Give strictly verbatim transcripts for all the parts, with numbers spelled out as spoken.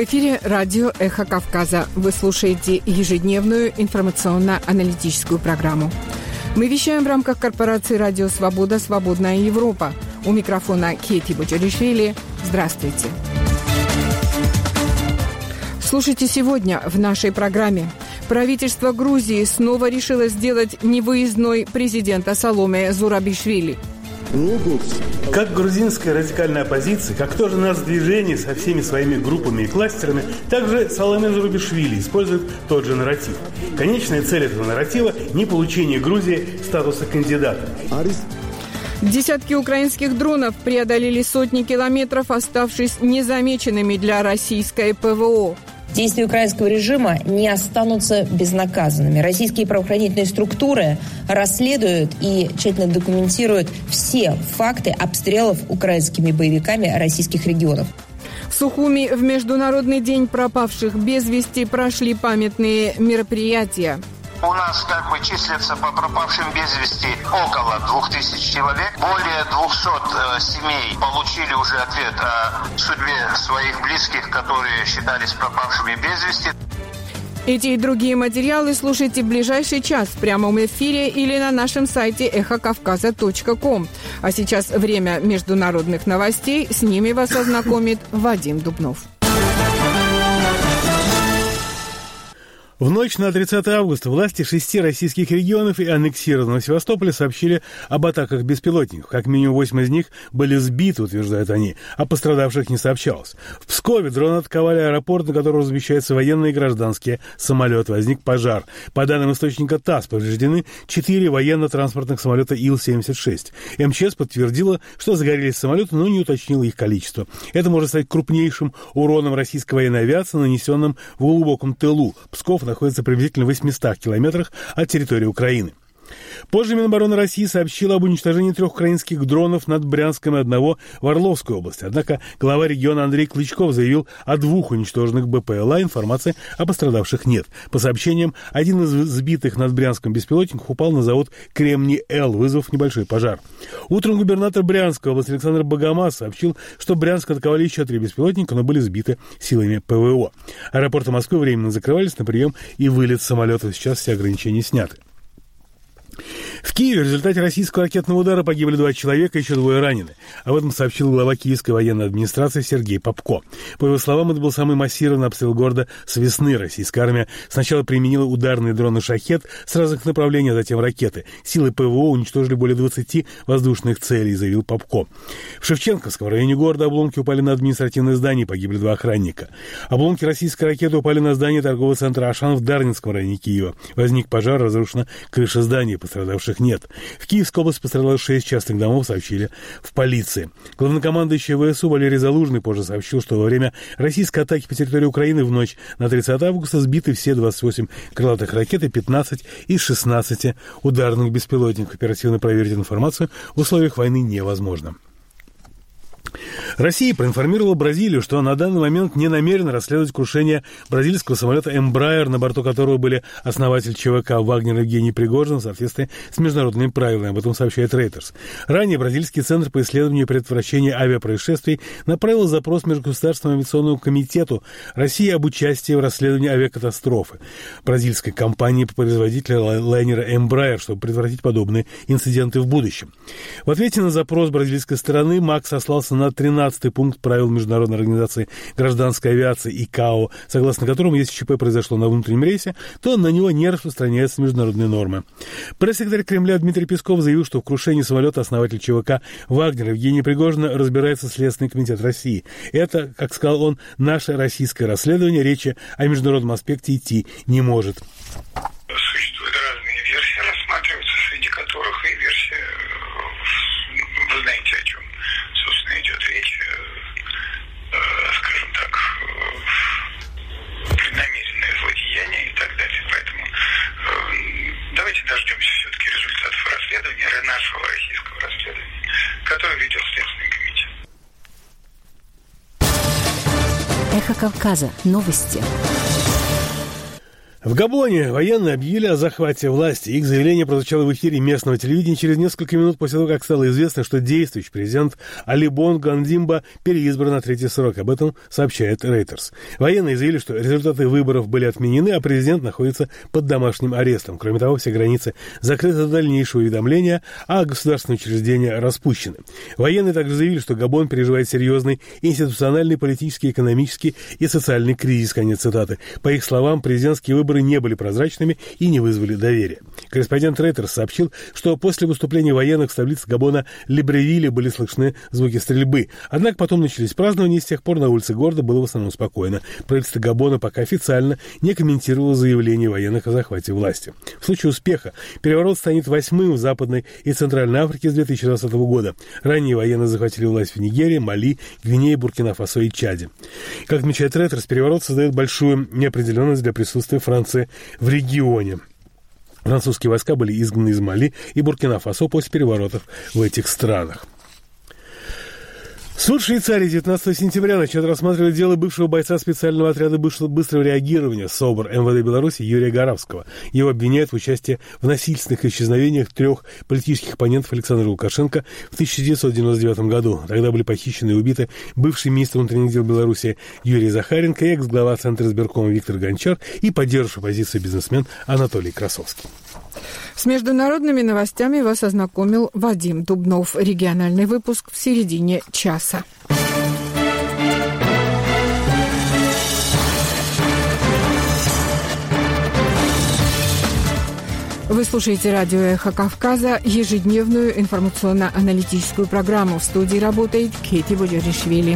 В эфире радио «Эхо Кавказа». Вы слушаете ежедневную информационно-аналитическую программу. Мы вещаем в рамках корпорации «Радио Свобода. Свободная Европа». У микрофона Кети Боджаришвили. Здравствуйте. Слушайте сегодня в нашей программе. Правительство Грузии снова решило сделать невыездной президента Саломе Зурабишвили. Как грузинская радикальная оппозиция, как тоже нацдвижение со всеми своими группами и кластерами, также Саломе Зурабишвили использует тот же нарратив. Конечная цель этого нарратива – не получение Грузии статуса кандидата. Десятки украинских дронов преодолели сотни километров, оставшись незамеченными для российской ПВО. Действия украинского режима не останутся безнаказанными. Российские правоохранительные структуры расследуют и тщательно документируют все факты обстрелов украинскими боевиками российских регионов. В Сухуми в Международный день пропавших без вести прошли памятные мероприятия. У нас как бы числится по пропавшим без вести около двух тысяч человек. Более двухсот э, семей получили уже ответ о судьбе своих близких, которые считались пропавшими без вести. Эти и другие материалы слушайте в ближайший час в прямом эфире или на нашем сайте эхо кавказа точка ком. А сейчас время международных новостей. С ними вас ознакомит Вадим Дубнов. В ночь на тридцатое августа власти шести российских регионов и аннексированного Севастополя сообщили об атаках беспилотников. Как минимум восемь из них были сбиты, утверждают они, а пострадавших не сообщалось. В Пскове дроны атаковали аэропорт, на котором размещаются военные и гражданские самолеты. Возник пожар. По данным источника ТАСС, повреждены четыре военно-транспортных самолета Ил семьдесят шесть. МЧС подтвердила, что загорелись самолеты, но не уточнила их количество. Это может стать крупнейшим уроном российской военной авиации, нанесенным в глубоком тылу. Псков находится приблизительно в восьмистах километрах от территории Украины. Позже Минобороны России сообщила об уничтожении трех украинских дронов над Брянском и одного в Орловской области. Однако глава региона Андрей Клычков заявил о двух уничтоженных БПЛА. Информации о пострадавших нет. По сообщениям, один из сбитых над Брянском беспилотников упал на завод «Кремний-Л», вызвав небольшой пожар. Утром губернатор Брянской области Александр Богомаз сообщил, что Брянск атаковали еще три беспилотника, но были сбиты силами ПВО. Аэропорты Москвы временно закрывались на прием и вылет самолетов. Сейчас все ограничения сняты. В Киеве в результате российского ракетного удара погибли два человека, еще двое ранены. Об этом сообщил глава Киевской военной администрации Сергей Попко. По его словам, это был самый массированный обстрел города с весны. Российская армия сначала применила ударные дроны «Шахед» с разных направлений, а затем ракеты. Силы ПВО уничтожили более двадцати воздушных целей, заявил Попко. В Шевченковском районе города обломки упали на административное здание, погибли два охранника. Обломки российской ракеты упали на здание торгового центра «Ашан» в Дарницком районе Киева. Возник пожар, разрушена крыша здания, пострадавших нет. В Киевской области пострадало шесть частных домов, сообщили в полиции. Главнокомандующий ВСУ Валерий Залужный позже сообщил, что во время российской атаки по территории Украины в ночь на тридцатое августа сбиты все двадцать восемь крылатых ракет и пятнадцать из шестнадцати ударных беспилотников. Оперативно проверить информацию в условиях войны невозможно. Россия проинформировала Бразилию, что на данный момент не намерена расследовать крушение бразильского самолета Embraer, на борту которого были основатель ЧВК Вагнер Евгений Пригожин, в соответствии с международными правилами. Об этом сообщает Reuters. Ранее Бразильский центр по исследованию и предотвращению авиапроисшествий направил запрос Межгосударственному авиационному комитету России об участии в расследовании авиакатастрофы бразильской компании по производителю лайнера Embraer, чтобы предотвратить подобные инциденты в будущем. В ответе на запрос бразильской стороны МАК сослался на тринадцатый пункт правил Международной организации гражданской авиации ИКАО, согласно которому, если ЧП произошло на внутреннем рейсе, то на него не распространяются международные нормы. Пресс-секретарь Кремля Дмитрий Песков заявил, что в крушении самолета основатель ЧВК Вагнер Евгений Пригожин разбирается Следственный комитет России. Это, как сказал он, наше российское расследование, речи о международном аспекте идти не может. Существуют разные версии, рассматриваются, среди которых и версия, вы знаете, о чем, собственно, идет речь, скажем так, преднамеренное злодеяние и так далее. Поэтому давайте дождемся все-таки результатов расследования, нашего российского расследования, которое ведет Следственный комитет. Эхо Кавказа. Новости. В Габоне военные объявили о захвате власти. Их заявление прозвучало в эфире местного телевидения через несколько минут после того, как стало известно, что действующий президент Али Бонго Ндимба переизбран на третий срок. Об этом сообщает Reuters. Военные заявили, что результаты выборов были отменены, а президент находится под домашним арестом. Кроме того, все границы закрыты до дальнейшего уведомления, а государственные учреждения распущены. Военные также заявили, что Габон переживает серьезный институциональный, политический, экономический и социальный кризис. Конец цитаты. По их словам, президентские выборы не были прозрачными и не вызвали доверия. Корреспондент Reuters сообщил, что после выступления военных в столице Габона Либревилле были слышны звуки стрельбы. Однако потом начались празднования, и с тех пор на улице города было в основном спокойно. Правительство Габона пока официально не комментировало заявление военных о захвате власти. В случае успеха переворот станет восьмым в Западной и Центральной Африке с две тысячи двадцатого года. Ранее военные захватили власть в Нигерии, Мали, Гвинее, Буркина-Фасо и Чаде. Как отмечает Reuters, переворот создает большую неопределенность для присутствия Франции в регионе. Французские войска были изгнаны из Мали и Буркина-Фасо после переворотов в этих странах. Суд Швейцарии девятнадцатого сентября начал рассматривать дело бывшего бойца специального отряда быстрого реагирования СОБР МВД Беларуси Юрия Горавского. Его обвиняют в участии в насильственных исчезновениях трех политических оппонентов Александра Лукашенко в тысяча девятьсот девяносто девятом году. Тогда были похищены и убиты бывший министр внутренних дел Беларуси Юрий Захаренко, экс-глава Центра избиркома Виктор Гончар и поддерживавший оппозицию бизнесмен Анатолий Красовский. С международными новостями вас ознакомил Вадим Дубнов. Региональный выпуск в середине часа. Вы слушаете радио «Эхо Кавказа», ежедневную информационно-аналитическую программу. В студии работает Кети Боджаришвили.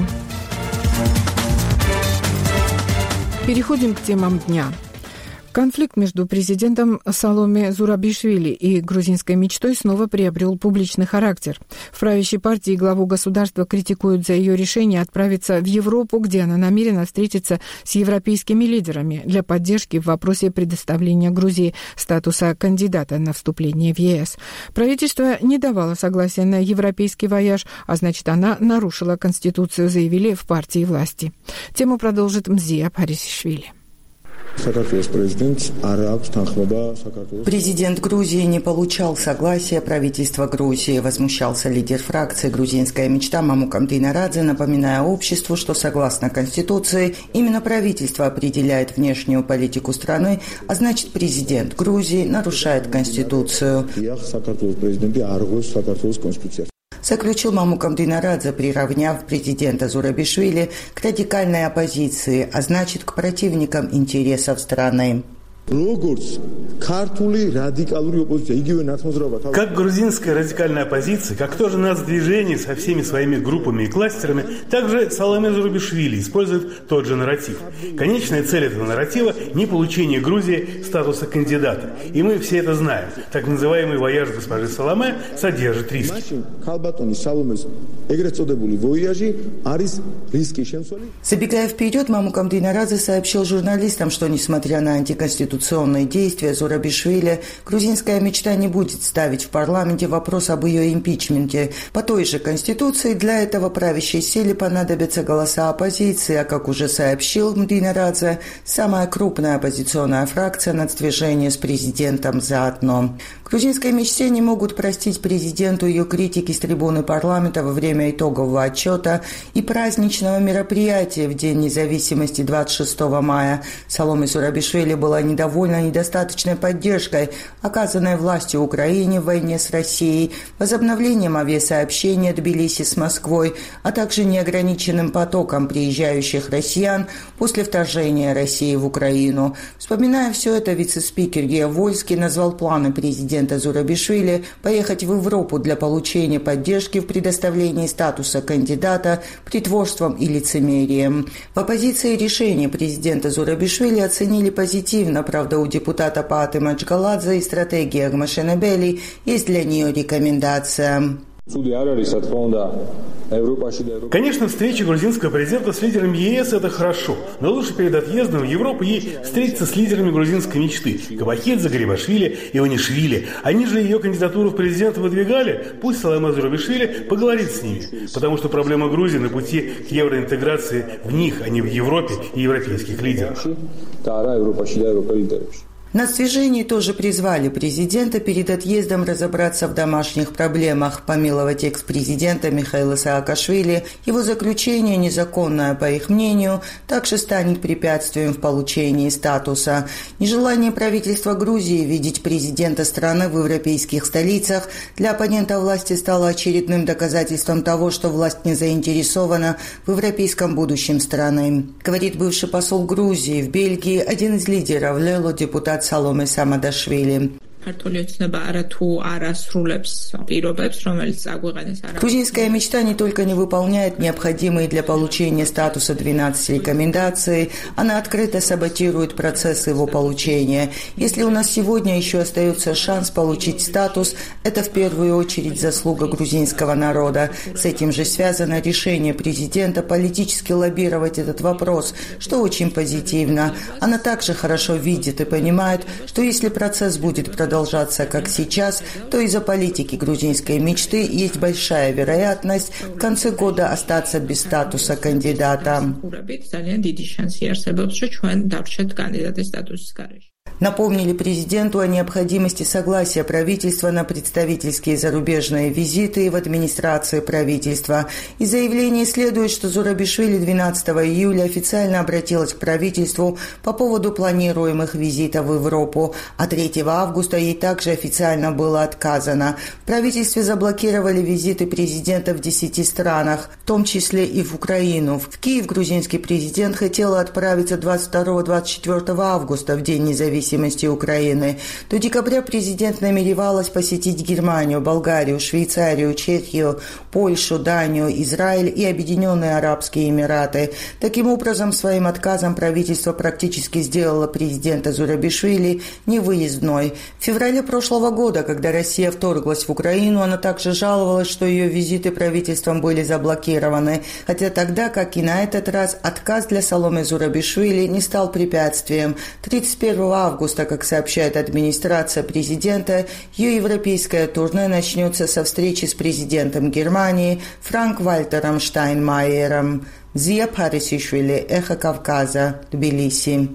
Переходим к темам дня. Конфликт между президентом Саломе Зурабишвили и грузинской мечтой снова приобрел публичный характер. В правящей партии главу государства критикуют за ее решение отправиться в Европу, где она намерена встретиться с европейскими лидерами для поддержки в вопросе предоставления Грузии статуса кандидата на вступление в ЕС. Правительство не давало согласия на европейский вояж, а значит, она нарушила Конституцию, заявили в партии власти. Тему продолжит Мзия Парисишвили. Президент Грузии не получал согласия правительства Грузии. Возмущался лидер фракции «Грузинская мечта» Мамукам Динарадзе, напоминая обществу, что согласно Конституции именно правительство определяет внешнюю политику страны, а значит президент Грузии нарушает Конституцию. Заключил Мамукам Динарадзе, приравняв президента Зурабишвили к радикальной оппозиции, а значит к противникам интересов страны. Как грузинская радикальная оппозиция, как тоже нацдвижение со всеми своими группами и кластерами, также Саломе Зурабишвили использует тот же нарратив. Конечная цель этого нарратива – не получение Грузии статуса кандидата. И мы все это знаем. Так называемый вояж госпожи Саломе содержит риски. Забегая вперед, Мамукам Динарадзе сообщил журналистам, что несмотря на антиконституционные действия Зурабишвили, грузинская мечта не будет ставить в парламенте вопрос об ее импичменте. По той же Конституции для этого правящей силе понадобятся голоса оппозиции, а как уже сообщил Динарадзе, самая крупная оппозиционная фракция нацдвижения с президентом заодно. Грузинской мечте не могут простить президенту ее критики с трибуны парламента во время итогового отчета и праздничного мероприятия в День независимости двадцать шестого мая. Саломе Зурабишвили была недовольна недостаточной поддержкой, оказанной властью Украине в войне с Россией, возобновлением авиасообщения Тбилиси с Москвой, а также неограниченным потоком приезжающих россиян после вторжения России в Украину. Вспоминая все это, вице-спикер Гео Вольский назвал планы президента Зурабишвили поехать в Европу для получения поддержки в предоставлении статуса кандидата притворством и лицемерием. В оппозиции решение президента Зурабишвили оценили позитивно, правда, у депутата Пааты Маджгаладзе и стратегии Агмашенебели есть для нее рекомендация. Конечно, встреча грузинского президента с лидерами ЕС – это хорошо, но лучше перед отъездом в Европу ей встретиться с лидерами грузинской мечты – Кабахидзе, Гарибашвили, Иванишвили. Они же ее кандидатуру в президенты выдвигали, пусть Саломе Зурабишвили поговорит с ними, потому что проблема Грузии на пути к евроинтеграции в них, а не в Европе и европейских лидерах. На свяжении тоже призвали президента перед отъездом разобраться в домашних проблемах, помиловать экс-президента Михаила Саакашвили. Его заключение, незаконное по их мнению, также станет препятствием в получении статуса. Нежелание правительства Грузии видеть президента страны в европейских столицах для оппонента власти стало очередным доказательством того, что власть не заинтересована в европейском будущем страны. Говорит бывший посол Грузии в Бельгии, один из лидеров Лело, депутат Саломе Самадашвили. Грузинская мечта не только не выполняет необходимые для получения статуса двенадцать рекомендаций, она открыто саботирует процесс его получения. Если у нас сегодня еще остается шанс получить статус, это в первую очередь заслуга грузинского народа. С этим же связано решение президента политически лоббировать этот вопрос, что очень позитивно. Она также хорошо видит и понимает, что если процесс будет продолжаться, продолжаться как сейчас, то из-за политики грузинской мечты есть большая вероятность в конце года остаться без статуса кандидата. Напомнили президенту о необходимости согласия правительства на представительские зарубежные визиты в администрации правительства. Из заявления следует, что Зурабишвили двенадцатого июля официально обратилась к правительству по поводу планируемых визитов в Европу, а третьего августа ей также официально было отказано. В правительстве заблокировали визиты президента в десяти странах, в том числе и в Украину. В Киев грузинский президент хотел отправиться двадцать второго — двадцать четвёртого августа, в День независимости Украины. До декабря президент намеревалась посетить Германию, Болгарию, Швейцарию, Чехию, Польшу, Данию, Израиль и Объединенные Арабские Эмираты. Таким образом, своим отказом правительство практически сделало президента Зурабишвили невыездной. В феврале прошлого года, когда Россия вторглась в Украину, она также жаловалась, что ее визиты правительством были заблокированы. Хотя тогда, как и на этот раз, отказ для Саломе Зурабишвили не стал препятствием. тридцать первого августа, как сообщает администрация президента, ее европейское турне начнется со встречи с президентом Германии Франк-Вальтером Штайнмайером. Зия Парисишвили, Эхо Кавказа, Тбилиси.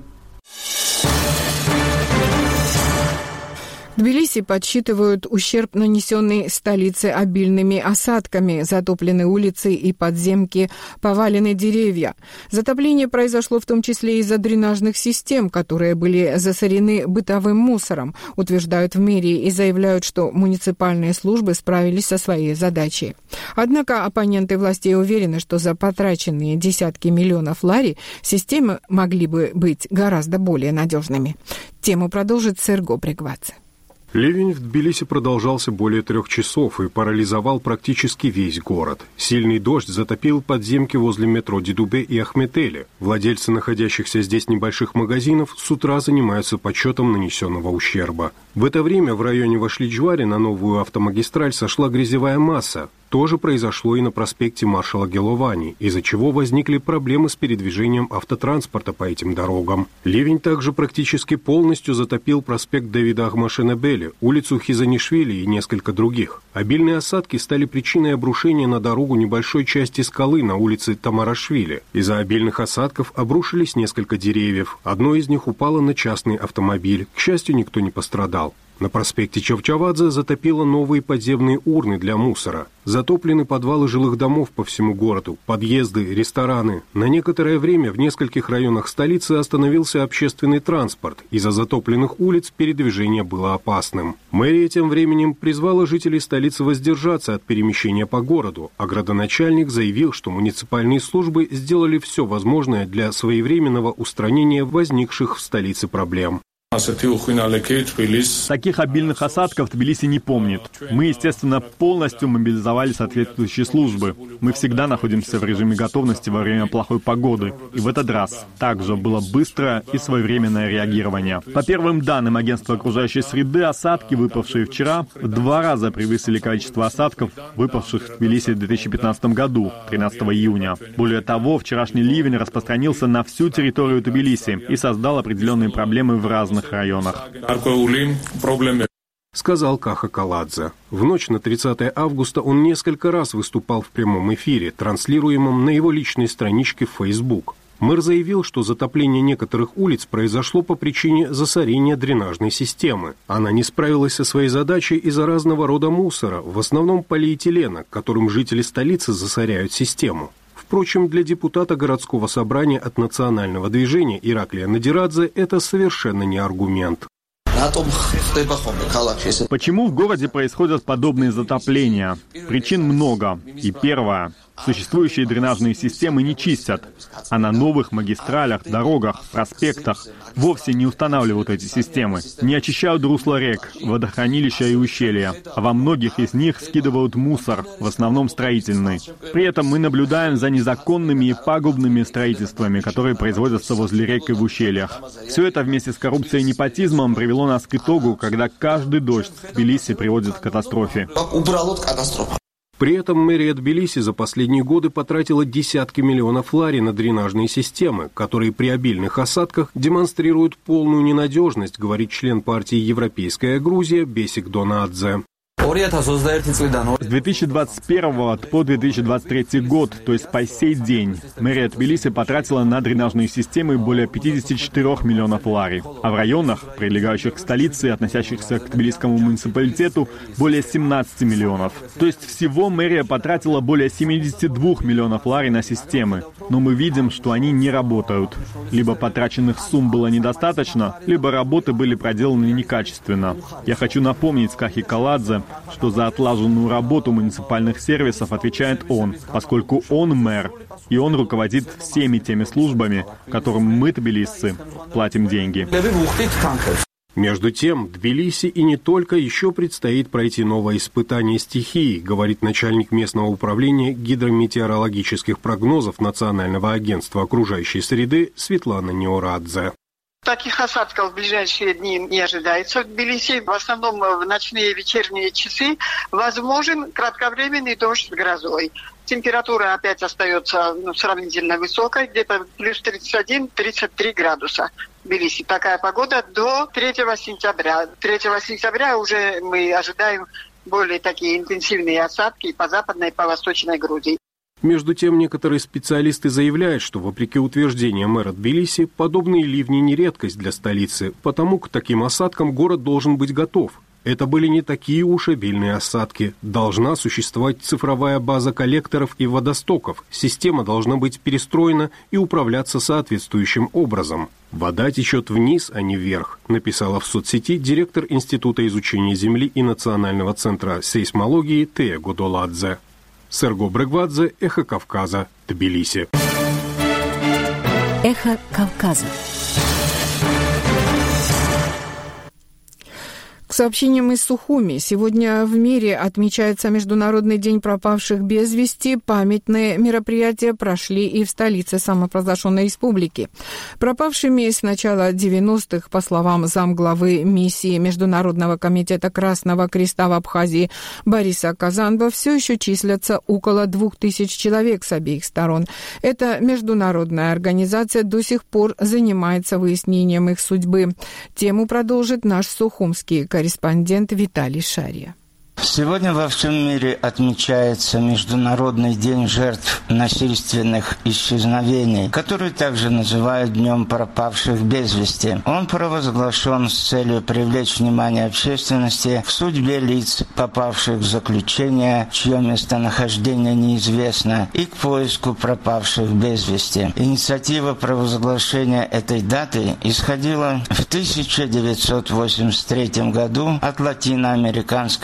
В Тбилиси подсчитывают ущерб, нанесенный столице обильными осадками, затоплены улицы и подземки, повалены деревья. Затопление произошло в том числе из-за дренажных систем, которые были засорены бытовым мусором, утверждают в мэрии и заявляют, что муниципальные службы справились со своей задачей. Однако оппоненты властей уверены, что за потраченные десятки миллионов лари системы могли бы быть гораздо более надежными. Тему продолжит Серго Брегвадзе. Ливень в Тбилиси продолжался более трех часов и парализовал практически весь город. Сильный дождь затопил подземки возле метро Дидубе и Ахметеля. Владельцы находящихся здесь небольших магазинов с утра занимаются подсчетом нанесенного ущерба. В это время в районе Вашли-Джвари на новую автомагистраль сошла грязевая масса. То же произошло и на проспекте маршала Геловани, из-за чего возникли проблемы с передвижением автотранспорта по этим дорогам. Ливень также практически полностью затопил проспект Давида Ахмашенебели, улицу Хизанишвили и несколько других. Обильные осадки стали причиной обрушения на дорогу небольшой части скалы на улице Тамарашвили. Из-за обильных осадков обрушились несколько деревьев. Одно из них упало на частный автомобиль. К счастью, никто не пострадал. На проспекте Чавчавадзе затопило новые подземные урны для мусора. Затоплены подвалы жилых домов по всему городу, подъезды, рестораны. На некоторое время в нескольких районах столицы остановился общественный транспорт. Из-за затопленных улиц передвижение было опасным. Мэрия тем временем призвала жителей столицы воздержаться от перемещения по городу, а градоначальник заявил, что муниципальные службы сделали все возможное для своевременного устранения возникших в столице проблем. Таких обильных осадков Тбилиси не помнит. Мы, естественно, полностью мобилизовали соответствующие службы. Мы всегда находимся в режиме готовности во время плохой погоды. И в этот раз также было быстрое и своевременное реагирование. По первым данным Агентства окружающей среды, осадки, выпавшие вчера, в два раза превысили количество осадков, выпавших в Тбилиси в две тысячи пятнадцатом году, тринадцатого июня. Более того, вчерашний ливень распространился на всю территорию Тбилиси и создал определенные проблемы в разных районах. Сказал Каха Каладзе. В ночь на тридцатое августа он несколько раз выступал в прямом эфире, транслируемом на его личной страничке в Facebook. Мэр заявил, что затопление некоторых улиц произошло по причине засорения дренажной системы. Она не справилась со своей задачей из-за разного рода мусора, в основном полиэтилена, которым жители столицы засоряют систему. Впрочем, для депутата городского собрания от национального движения Ираклия Надирадзе это совершенно не аргумент. Почему в городе происходят подобные затопления? Причин много. И первое. Существующие дренажные системы не чистят, а на новых магистралях, дорогах, проспектах вовсе не устанавливают эти системы. Не очищают русла рек, водохранилища и ущелья, а во многих из них скидывают мусор, в основном строительный. При этом мы наблюдаем за незаконными и пагубными строительствами, которые производятся возле рек и в ущельях. Все это вместе с коррупцией и непотизмом привело нас к итогу, когда каждый дождь в Тбилиси приводит к катастрофе. При этом мэрия Тбилиси за последние годы потратила десятки миллионов лари на дренажные системы, которые при обильных осадках демонстрируют полную ненадежность, говорит член партии «Европейская Грузия» Бесик Донадзе. С две тысячи двадцать первого по две тысячи двадцать третий год, то есть по сей день, мэрия Тбилиси потратила на дренажные системы более пятьдесят четыре миллионов лари, а в районах, прилегающих к столице и относящихся к Тбилисскому муниципалитету, более семнадцать миллионов. То есть всего мэрия потратила более семьдесят два миллионов лари на системы, но мы видим, что они не работают. Либо потраченных сумм было недостаточно, либо работы были проделаны некачественно. Я хочу напомнить Кахи Каладзе, что за отлаженную работу муниципальных сервисов отвечает он, поскольку он мэр, и он руководит всеми теми службами, которым мы, тбилисцы, платим деньги. Между тем, Тбилиси и не только еще предстоит пройти новое испытание стихии, говорит начальник местного управления гидрометеорологических прогнозов Национального агентства окружающей среды Светлана Неорадзе. Таких осадков в ближайшие дни не ожидается в Тбилиси. В основном в ночные и вечерние часы возможен кратковременный дождь с грозой. Температура опять остается ну, сравнительно высокой, где-то плюс тридцать один - тридцать три градуса в Тбилиси. Такая погода до третьего сентября. третьего сентября уже мы ожидаем более такие интенсивные осадки по западной и по восточной Грузии. Между тем, некоторые специалисты заявляют, что, вопреки утверждениям мэра Тбилиси, подобные ливни не редкость для столицы, потому к таким осадкам город должен быть готов. Это были не такие уж обильные осадки. Должна существовать цифровая база коллекторов и водостоков. Система должна быть перестроена и управляться соответствующим образом. «Вода течет вниз, а не вверх», написала в соцсети директор Института изучения Земли и Национального центра сейсмологии Тея Годоладзе. Серго Брегвадзе, Эхо Кавказа, Тбилиси. Эхо Кавказа. К сообщениям из Сухуми. Сегодня в мире отмечается Международный день пропавших без вести. Памятные мероприятия прошли и в столице самопровозглашенной республики. Пропавшими с начала девяностых, по словам замглавы миссии Международного комитета Красного Креста в Абхазии Бориса Казанба, все еще числятся около двух тысяч человек с обеих сторон. Эта международная организация до сих пор занимается выяснением их судьбы. Тему продолжит наш сухумский корреспондент Виталий Шария. Сегодня во всем мире отмечается Международный день жертв насильственных исчезновений, который также называют Днем пропавших без вести. Он провозглашен с целью привлечь внимание общественности к судьбе лиц, попавших в заключение, чье местонахождение неизвестно, и к поиску пропавших без вести. Инициатива провозглашения этой даты исходила в тысяча девятьсот восемьдесят третьем году от Латиноамериканской федерации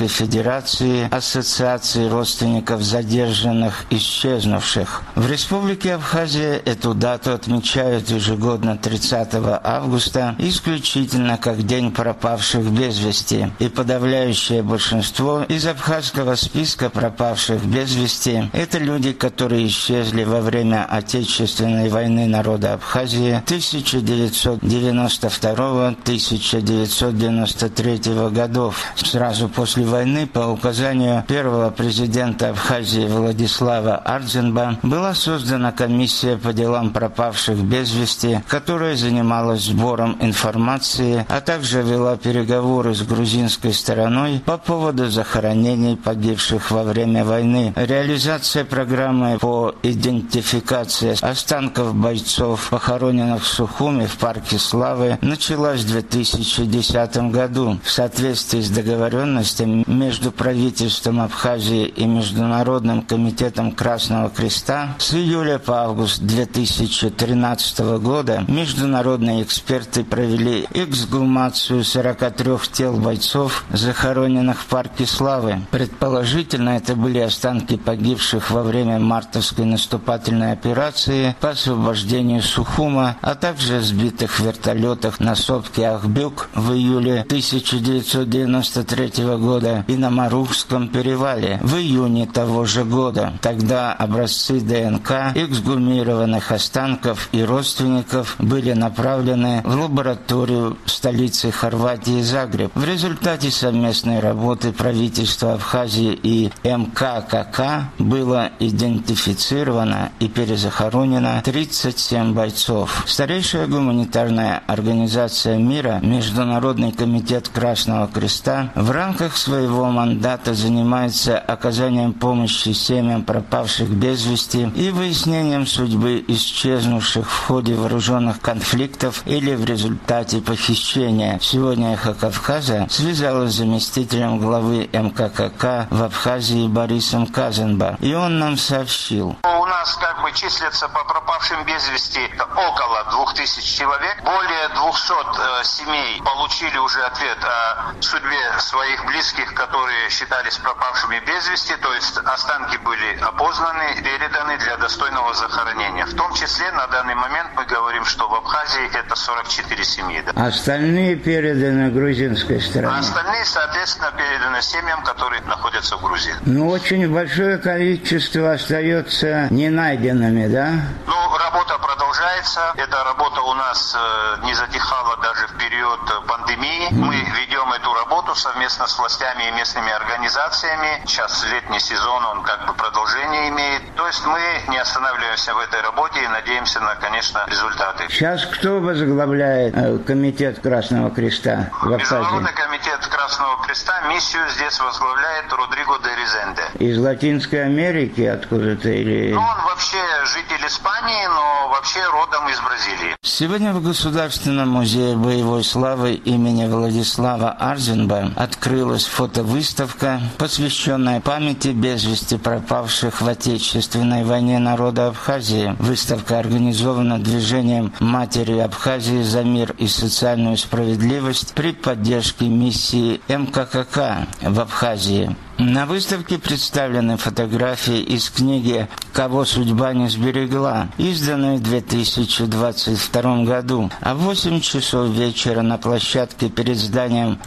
Федерации Ассоциации родственников задержанных исчезнувших. В Республике Абхазия эту дату отмечают ежегодно тридцатого августа исключительно как День пропавших без вести. И подавляющее большинство из абхазского списка пропавших без вести – это люди, которые исчезли во время Отечественной войны народа Абхазии тысяча девятьсот девяносто второго — тысяча девятьсот девяносто третьего годов. Сразу после войны по указанию первого президента Абхазии Владислава Ардзинба была создана комиссия по делам пропавших без вести, которая занималась сбором информации, а также вела переговоры с грузинской стороной по поводу захоронений погибших во время войны. Реализация программы по идентификации останков бойцов, похороненных в Сухуми в Парке Славы, началась в две тысячи десятом году. В соответствии с договоренностями между правительством Абхазии и Международным комитетом Красного Креста с июля по август две тысячи тринадцатого года международные эксперты провели эксгумацию сорока трёх тел бойцов, захороненных в Парке Славы. Предположительно, это были останки погибших во время мартовской наступательной операции по освобождению Сухума, а также сбитых в вертолетах на сопке Ахбюк в июле тысяча девятьсот девяносто третьего года и на Марухском перевале в июне того же года. Тогда образцы ДНК эксгумированных останков и родственников были направлены в лабораторию столицы Хорватии Загреб. В результате совместной работы правительства Абхазии и эм ка ка ка было идентифицировано и перезахоронено тридцать семь бойцов. Старейшая гуманитарная организация мира, Международный комитет Красного Креста, в рамках своего мандата занимается оказанием помощи семьям пропавших без вести и выяснением судьбы исчезнувших в ходе вооруженных конфликтов или в результате похищения. Сегодня «Эхо Кавказа» связалась с заместителем главы эм ка ка ка в Абхазии Борисом Казанба, и он нам сообщил. У нас как бы числится по пропавшим без вести около двух тысяч человек. Более двухсот э, семей получили уже ответ о судьбе своих близких, которые считались пропавшими без вести, то есть останки были опознаны, переданы для достойного захоронения. В том числе на данный момент мы говорим, что в Абхазии это сорок четыре семьи. Да. Остальные переданы грузинской стороне? Остальные, соответственно, переданы семьям, которые находятся в Грузии. Ну, очень большое количество остается не найденными, да? Ну, работа продолжается. Эта работа у нас э, не затихала даже в период пандемии. Мы ведем эту работу совместно с властями и местными организациями. Сейчас летний сезон, он как бы продолжение имеет. То есть мы не останавливаемся в этой работе и надеемся на, конечно, результаты. Сейчас кто возглавляет э, комитет Красного Креста в Абхазии? Международный комитет Красного Креста миссию здесь возглавляет Родриго де Резенде. Из Латинской Америки откуда-то или... Ну, он вообще житель Испании, но вообще родом из Бразилии. Сегодня в Государственном музее боевой славы имени Владислава Ардзинба открылась фотовыставка, посвященная памяти без вести пропавших в Отечественной войне народа Абхазии. Выставка организована движением «Матери Абхазии за мир и социальную справедливость» при поддержке миссии эм ка ка ка в Абхазии. На выставке представлены фотографии из книги «Кого судьба не сберегла», изданной в две тысячи двадцать втором году. А в восемь часов вечера на площадке перед зданием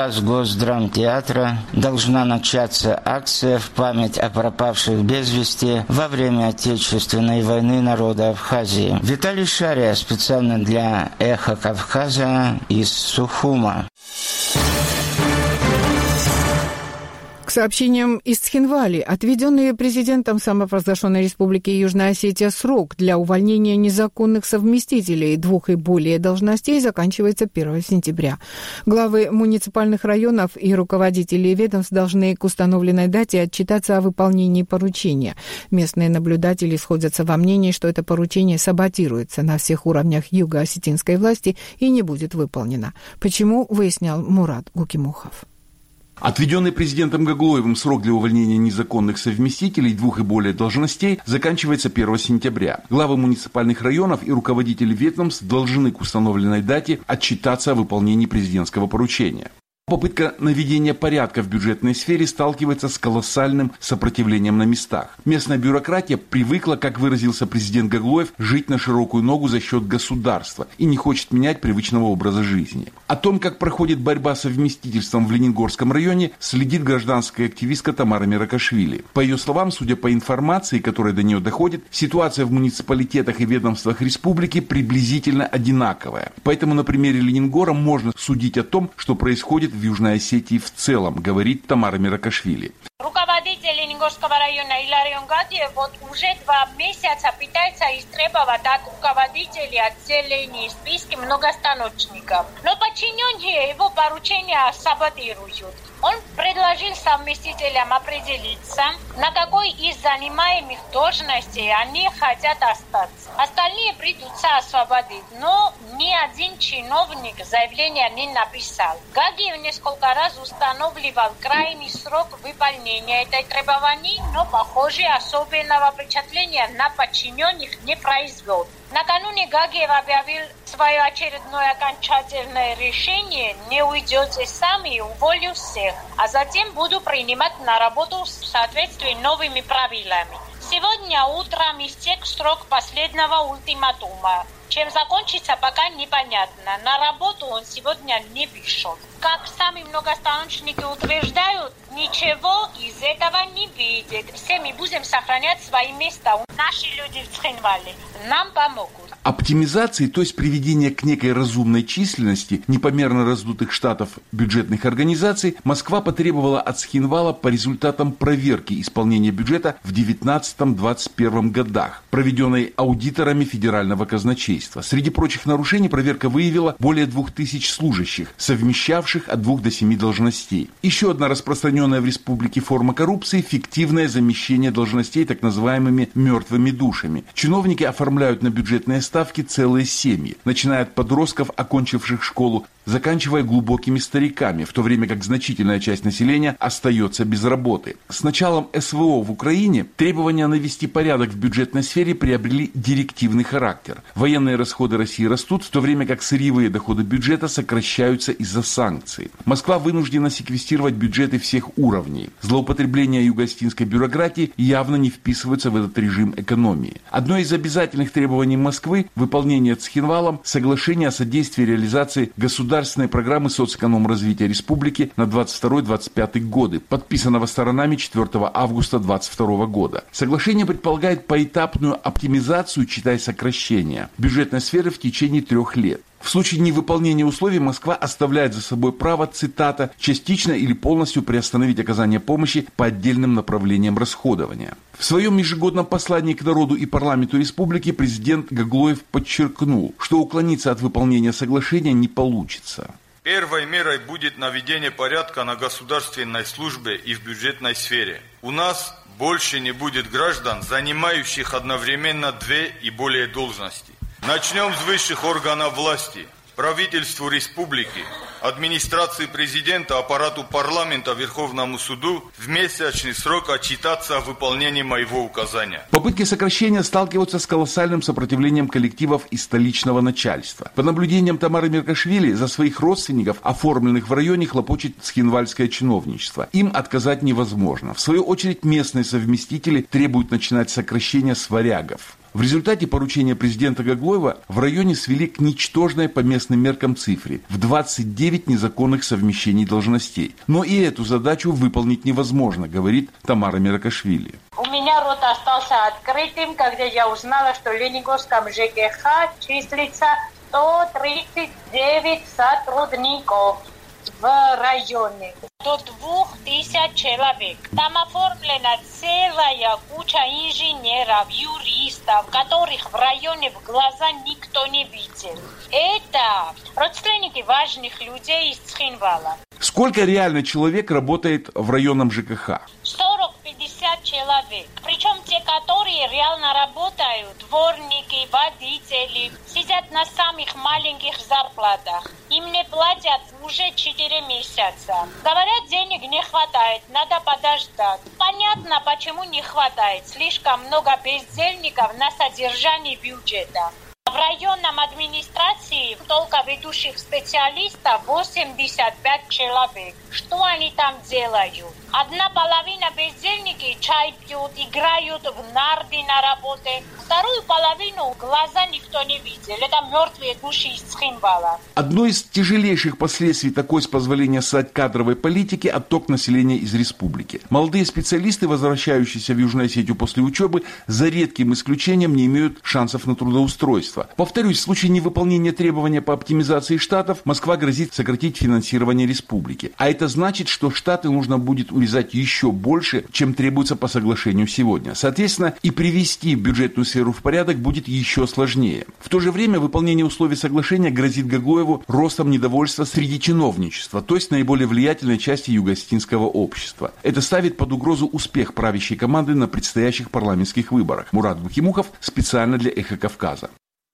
Абхазгосдрамтеатра должна начаться акция в память о пропавших без вести во время Отечественной войны народа Абхазии. Виталий Шария специально для «Эхо Кавказа» из Сухума. К сообщениям из Цхинвали, отведенный президентом самопровозглашенной республики Южная Осетия срок для увольнения незаконных совместителей двух и более должностей заканчивается первого сентября. Главы муниципальных районов и руководители ведомств должны к установленной дате отчитаться о выполнении поручения. Местные наблюдатели сходятся во мнении, что это поручение саботируется на всех уровнях юго-осетинской власти и не будет выполнено. Почему, выяснял Мурат Гукимухов. Отведенный президентом Гаглоевым срок для увольнения незаконных совместителей двух и более должностей заканчивается первого сентября. Главы муниципальных районов и руководители ведомств должны к установленной дате отчитаться о выполнении президентского поручения. Попытка наведения порядка в бюджетной сфере сталкивается с колоссальным сопротивлением на местах. Местная бюрократия привыкла, как выразился президент Гаглоев, жить на широкую ногу за счет государства и не хочет менять привычного образа жизни. О том, как проходит борьба с совместительством в Ленингорском районе, следит гражданская активистка Тамара Меракашвили. По ее словам, судя по информации, которая до нее доходит, ситуация в муниципалитетах и ведомствах республики приблизительно одинаковая. Поэтому на примере Ленингора можно судить о том, что происходит в Южной Осетии в целом, говорит Тамара Меракашвили. Руководитель Ленингорского района Иларион Гадиев вот уже два месяца пытается истребовать от руководителей отделений списки многостаночников. Но подчиненные его поручения саботируют. Он предложил совместителям определиться, на какой из занимаемых должностей они хотят остаться. Остальные придутся освободить, но ни один чиновник заявления не написал. Гагиев несколько раз устанавливал крайний срок выполнения этой требований, но, похоже, особенного впечатления на подчиненных не произвел. Накануне Гагиев объявил свое очередное окончательное решение: не уйдете сами, уволю всех, а затем буду принимать на работу в соответствии с новыми правилами. Сегодня утром истек срок последнего ультиматума. Чем закончится, пока непонятно. На работу он сегодня не пришел. Как сами многостаночники утверждают, ничего из этого не видят. Все мы будем сохранять свои места. Наши люди в Цхинвале нам помогут. Оптимизации, то есть приведения к некой разумной численности непомерно раздутых штатов бюджетных организаций, Москва потребовала от Цхинвала по результатам проверки исполнения бюджета в девятнадцатом-двадцать первом годах, проведенной аудиторами федерального казначейства. Среди прочих нарушений проверка выявила более двух тысяч служащих, совмещавших от двух до семи должностей. Еще одна распространенная в республике форма коррупции – фиктивное замещение должностей так называемыми мертвыми душами. Чиновники оформляют на бюджетные ставки целые семьи, начиная от подростков, окончивших школу, заканчивая глубокими стариками, в то время как значительная часть населения остается без работы. С началом СВО в Украине требования навести порядок в бюджетной сфере приобрели директивный характер. Военные расходы России растут, в то время как сырьевые доходы бюджета сокращаются из-за санкций. Москва вынуждена секвестировать бюджеты всех уровней. Злоупотребления юго-остинской бюрократии явно не вписываются в этот режим экономии. Одно из обязательных требований Москвы – выполнение Цхинвалом соглашения о содействии реализации государственной Государственной программы соцэконом-развития республики на двадцать второй — двадцать пятый годы, подписанного сторонами четвёртого августа двадцать второго года. Соглашение предполагает поэтапную оптимизацию, читай сокращения, бюджетной сферы в течение трех лет. В случае невыполнения условий Москва оставляет за собой право, цитата, частично или полностью приостановить оказание помощи по отдельным направлениям расходования. В своем ежегодном послании к народу и парламенту республики президент Гаглоев подчеркнул, что уклониться от выполнения соглашения не получится. Первой мерой будет наведение порядка на государственной службе и в бюджетной сфере. У нас больше не будет граждан, занимающих одновременно две и более должности. Начнем с высших органов власти, правительству республики, администрации президента, аппарату парламента, Верховному суду в месячный срок отчитаться о выполнении моего указания. Попытки сокращения сталкиваются с колоссальным сопротивлением коллективов и столичного начальства. По наблюдениям Тамары Меркашвили, за своих родственников, оформленных в районе, хлопочет цхинвальское чиновничество. Им отказать невозможно. В свою очередь местные совместители требуют начинать сокращение с варягов. В результате поручения президента Гаглоева в районе свели к ничтожной по местным меркам цифре в двадцать девять незаконных совмещений должностей. Но и эту задачу выполнить невозможно, говорит Тамара Меракашвили. У меня рот остался открытым, когда я узнала, что в Ленингорском ЖКХ числится сто тридцать девять сотрудников в районе. До двух тысяч человек. Там оформлена целая куча инженеров, юристов, которых в районе в глаза никто не видел. Это родственники важных людей из Цхинвала. Сколько реально человек работает в районном ЖКХ? сорок-пятьдесят человек. Причем те, которые реально работают, дворники, водители, сидят на самых маленьких зарплатах. Им не платят уже четыре месяца. Говорят, денег не хватает, надо подождать. Понятно, почему не хватает. Слишком много бездельников на содержании бюджета. В районном администрации только ведущих специалистов восемьдесят пять человек. Что они там делают? Одна половина бездельники чай пьют, играют в нарды на работе. Вторую половину глаза никто не видел. Это мертвые души из Цхинвала. Одно из тяжелейших последствий такой, с позволения сказать, кадровой политики – отток населения из республики. Молодые специалисты, возвращающиеся в Южную Осетию после учебы, за редким исключением не имеют шансов на трудоустройство. Повторюсь, в случае невыполнения требования по оптимизации штатов Москва грозит сократить финансирование республики. А это значит, что штаты нужно будет урезать еще больше, чем требуется по соглашению сегодня. Соответственно, и привести бюджетную сферу в порядок будет еще сложнее. В то же время выполнение условий соглашения грозит Гаглоеву ростом недовольства среди чиновничества, то есть наиболее влиятельной части юго-осетинского общества. Это ставит под угрозу успех правящей команды на предстоящих парламентских выборах. Мурат Бухимухов специально для «Эхо Кавказа».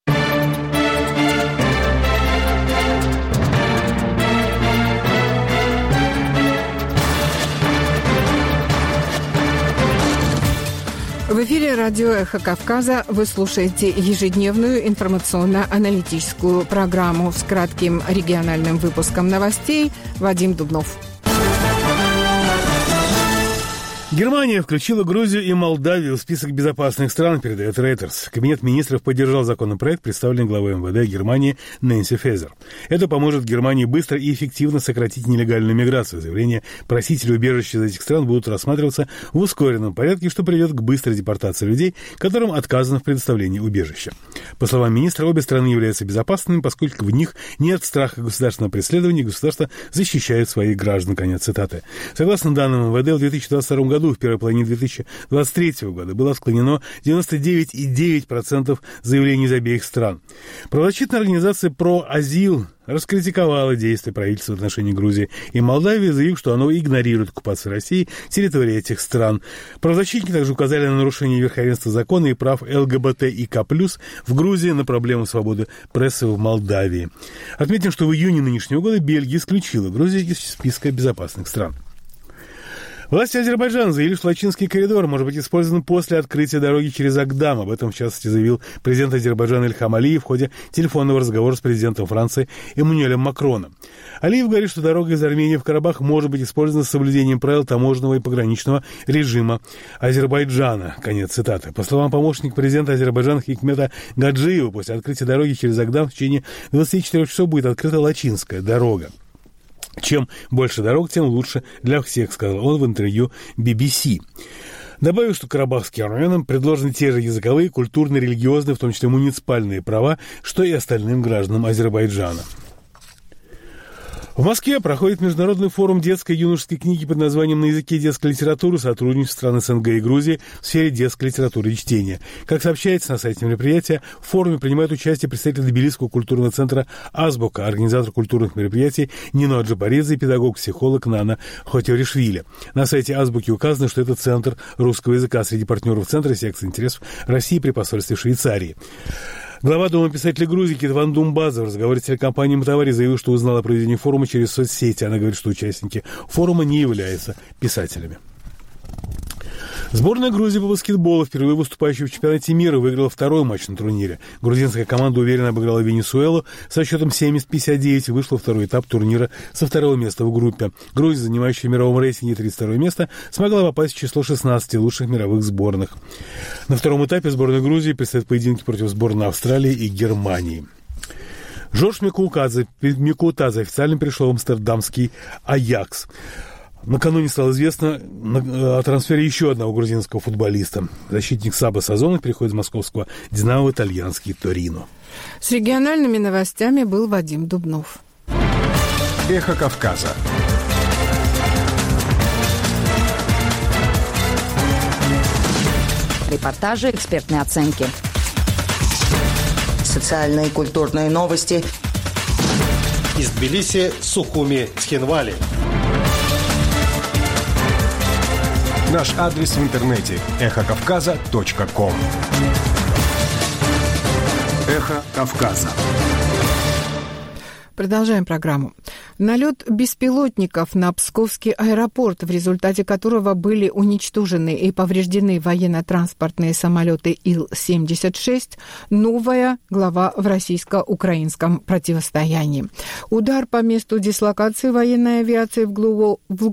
В эфире радио «Эхо Кавказа» вы слушаете ежедневную информационно-аналитическую программу с кратким региональным выпуском новостей. Вадим Дубнов. Германия включила Грузию и Молдавию в список безопасных стран, передает Reuters. Кабинет министров поддержал законопроект, представленный главой эм вэ дэ Германии Нэнси Фезер. Это поможет Германии быстро и эффективно сократить нелегальную миграцию. Заявления просителей убежища из этих стран будут рассматриваться в ускоренном порядке, что приведет к быстрой депортации людей, которым отказано в предоставлении убежища. По словам министра, обе страны являются безопасными, поскольку в них нет страха государственного преследования, и государство защищает своих граждан. Конец цитаты. Согласно данным эм вэ дэ, в две тысячи двадцать втором году в первой половине две тысячи двадцать третьего года было отклонено девяносто девять целых девять десятых процента заявлений из обеих стран. Правозащитная организация «Про-Азил» раскритиковала действия правительства в отношении Грузии и Молдавии, заявив, что оно игнорирует оккупацию России территории этих стран. Правозащитники также указали на нарушение верховенства закона и прав эл гэ бэ тэ и ка плюс в Грузии, на проблему свободы прессы в Молдавии. Отметим, что в июне нынешнего года Бельгия исключила Грузию из списка безопасных стран. Власти Азербайджана заявили, что Лачинский коридор может быть использован после открытия дороги через Агдам. Об этом, в частности, заявил президент Азербайджана Ильхам Алиев в ходе телефонного разговора с президентом Франции Эммануэлем Макроном. Алиев говорит, что дорога из Армении в Карабах может быть использована с соблюдением правил таможенного и пограничного режима Азербайджана. Конец цитаты. По словам помощника президента Азербайджана Хикмета Гаджиева, после открытия дороги через Агдам в течение двадцати четырёх часов будет открыта Лачинская дорога. Чем больше дорог, тем лучше для всех, сказал он в интервью би би си. Добавив, что карабахским армянам предложены те же языковые, культурные, религиозные, в том числе муниципальные права, что и остальным гражданам Азербайджана. В Москве проходит международный форум детской и юношеской книги под названием «На языке детской литературы. Сотрудничество стран СНГ и Грузии в сфере детской литературы и чтения». Как сообщается на сайте мероприятия, в форуме принимают участие представители Тбилисского культурного центра «Азбука», организатор культурных мероприятий Нино Аджабаридзе и педагог-психолог Нана Хотиоришвили. На сайте «Азбуки» указано, что это центр русского языка. Среди партнеров центра секция интересов России при посольстве в Швейцарии. Глава Дома писателей Грузии Кетван Думбаза в разговоре с телекомпанией «Матавари» заявил, что узнал о проведении форума через соцсети. Она говорит, что участники форума не являются писателями. Сборная Грузии по баскетболу, впервые выступающая в чемпионате мира, выиграла второй матч на турнире. Грузинская команда уверенно обыграла Венесуэлу со счетом семьдесят пятьдесят девять и вышла в второй этап турнира со второго места в группе. Грузия, занимающая в мировом рейтинге тридцать второе место, смогла попасть в число шестнадцати лучших мировых сборных. На втором этапе сборная Грузии предстоит поединки против сборной Австралии и Германии. Жорж Микутадзе, Микутадзе официально пришел в амстердамский «Аякс». Накануне стало известно о трансфере еще одного грузинского футболиста. Защитник Саба Сазонов переходит из московского «Динамо» в итальянский «Торино». С региональными новостями был Вадим Дубнов. Эхо Кавказа. Репортажи, экспертные оценки. Социальные и культурные новости. Из Тбилиси, Сухуми, Цхинвали. Наш адрес в интернете – эхо кавказа точка ком. Эхо Кавказа. Продолжаем программу. Налет беспилотников на Псковский аэропорт, в результате которого были уничтожены и повреждены военно-транспортные самолеты Ил семьдесят шесть, новая глава в российско-украинском противостоянии. Удар по месту дислокации военной авиации в, глубо... в...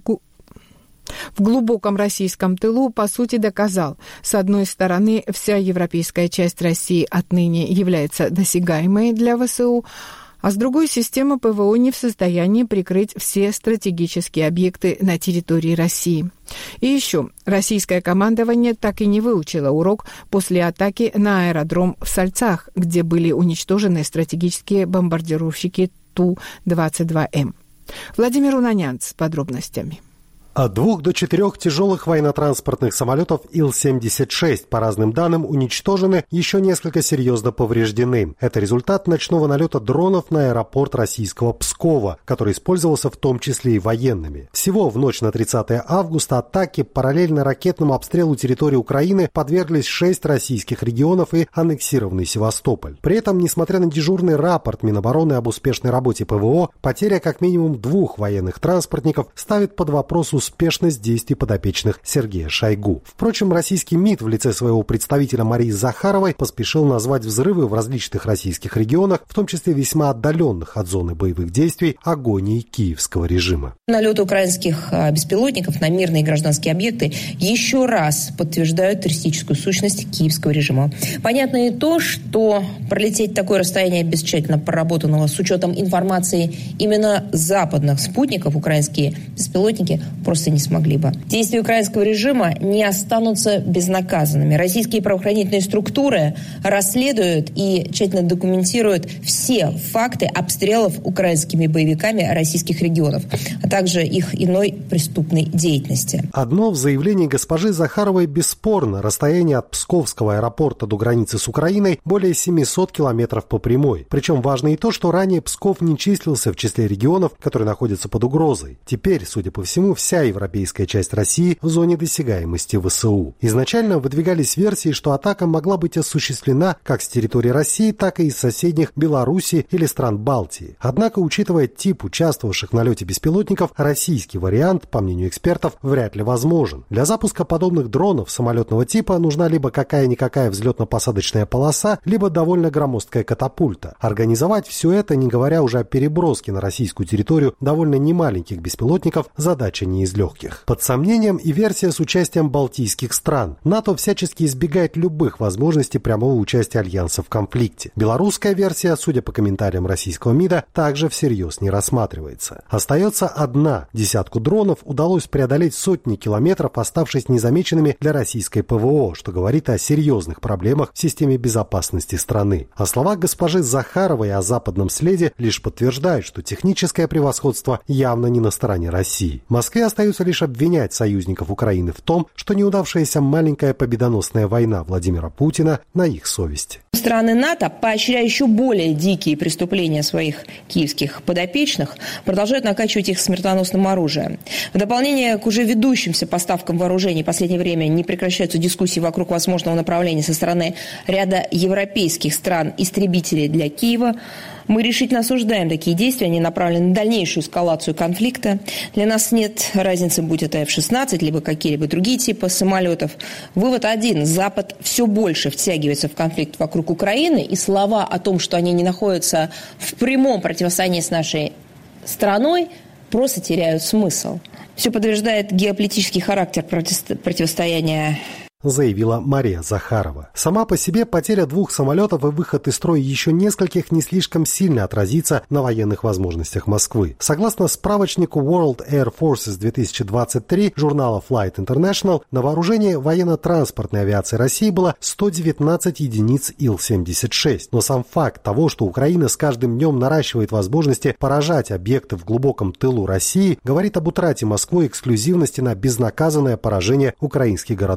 в глубоком российском тылу, по сути, доказал, с одной стороны, вся европейская часть России отныне является досягаемой для ВСУ, а с другой, система ПВО не в состоянии прикрыть все стратегические объекты на территории России. И еще, российское командование так и не выучило урок после атаки на аэродром в Сальцах, где были уничтожены стратегические бомбардировщики Ту двадцать два эм. Владимир Унанян с подробностями. От двух до четырех тяжелых военно-транспортных самолетов Ил семьдесят шесть, по разным данным, уничтожены, еще несколько серьезно повреждены. Это результат ночного налета дронов на аэропорт российского Пскова, который использовался в том числе и военными. Всего в ночь на тридцатое августа атаке параллельно ракетному обстрелу территории Украины подверглись шесть российских регионов и аннексированный Севастополь. При этом, несмотря на дежурный рапорт Минобороны об успешной работе ПВО, потеря как минимум двух военных транспортников ставит под вопрос успешность действий подопечных Сергея Шойгу. Впрочем, российский МИД в лице своего представителя Марии Захаровой поспешил назвать взрывы в различных российских регионах, в том числе весьма отдаленных от зоны боевых действий, агонией киевского режима. Налеты украинских беспилотников на мирные и гражданские объекты еще раз подтверждают террористическую сущность киевского режима. Понятно и то, что пролететь такое расстояние без тщательно проработанного с учетом информации именно западных спутников украинские беспилотники просто не смогли бы. Действия украинского режима не останутся безнаказанными. Российские правоохранительные структуры расследуют и тщательно документируют все факты обстрелов украинскими боевиками российских регионов, а также их иной преступной деятельности. Одно в заявлении госпожи Захаровой бесспорно. Расстояние от Псковского аэропорта до границы с Украиной более семьсот километров по прямой. Причем важно и то, что ранее Псков не числился в числе регионов, которые находятся под угрозой. Теперь, судя по всему, вся европейская часть России в зоне досягаемости ВСУ. Изначально выдвигались версии, что атака могла быть осуществлена как с территории России, так и из соседних Беларуси или стран Балтии. Однако, учитывая тип участвовавших в налете беспилотников, российский вариант, по мнению экспертов, вряд ли возможен. Для запуска подобных дронов самолетного типа нужна либо какая-никакая взлетно-посадочная полоса, либо довольно громоздкая катапульта. Организовать все это, не говоря уже о переброске на российскую территорию довольно немаленьких беспилотников, задача не из легких. Под сомнением и версия с участием балтийских стран. НАТО всячески избегает любых возможностей прямого участия альянса в конфликте. Белорусская версия, судя по комментариям российского МИДа, также всерьез не рассматривается. Остается одна. Десятку дронов удалось преодолеть сотни километров, оставшись незамеченными для российской ПВО, что говорит о серьезных проблемах в системе безопасности страны. А слова госпожи Захаровой о западном следе лишь подтверждают, что техническое превосходство явно не на стороне России. Москве остается лишь обвинять союзников Украины в том, что неудавшаяся маленькая победоносная война Владимира Путина на их совести. Страны НАТО, поощряя еще более дикие преступления своих киевских подопечных, продолжают накачивать их смертоносным оружием. В дополнение к уже ведущимся поставкам вооружений в последнее время не прекращаются дискуссии вокруг возможного направления со стороны ряда европейских стран истребителей для Киева. Мы решительно осуждаем такие действия, они направлены на дальнейшую эскалацию конфликта. Для нас нет разницы, будь это эф шестнадцать, либо какие-либо другие типы самолетов. Вывод один. Запад все больше втягивается в конфликт вокруг Украины, и слова о том, что они не находятся в прямом противостоянии с нашей страной, просто теряют смысл. Все подтверждает геополитический характер противостояния, заявила Мария Захарова. Сама по себе потеря двух самолетов и выход из строя еще нескольких не слишком сильно отразится на военных возможностях Москвы. Согласно справочнику World Air Forces две тысячи двадцать три журнала Flight International, на вооружении военно-транспортной авиации России было сто девятнадцать единиц Ил семьдесят шесть. Но сам факт того, что Украина с каждым днем наращивает возможности поражать объекты в глубоком тылу России, говорит об утрате Москвой эксклюзивности на безнаказанное поражение украинских городов и инфраструктуры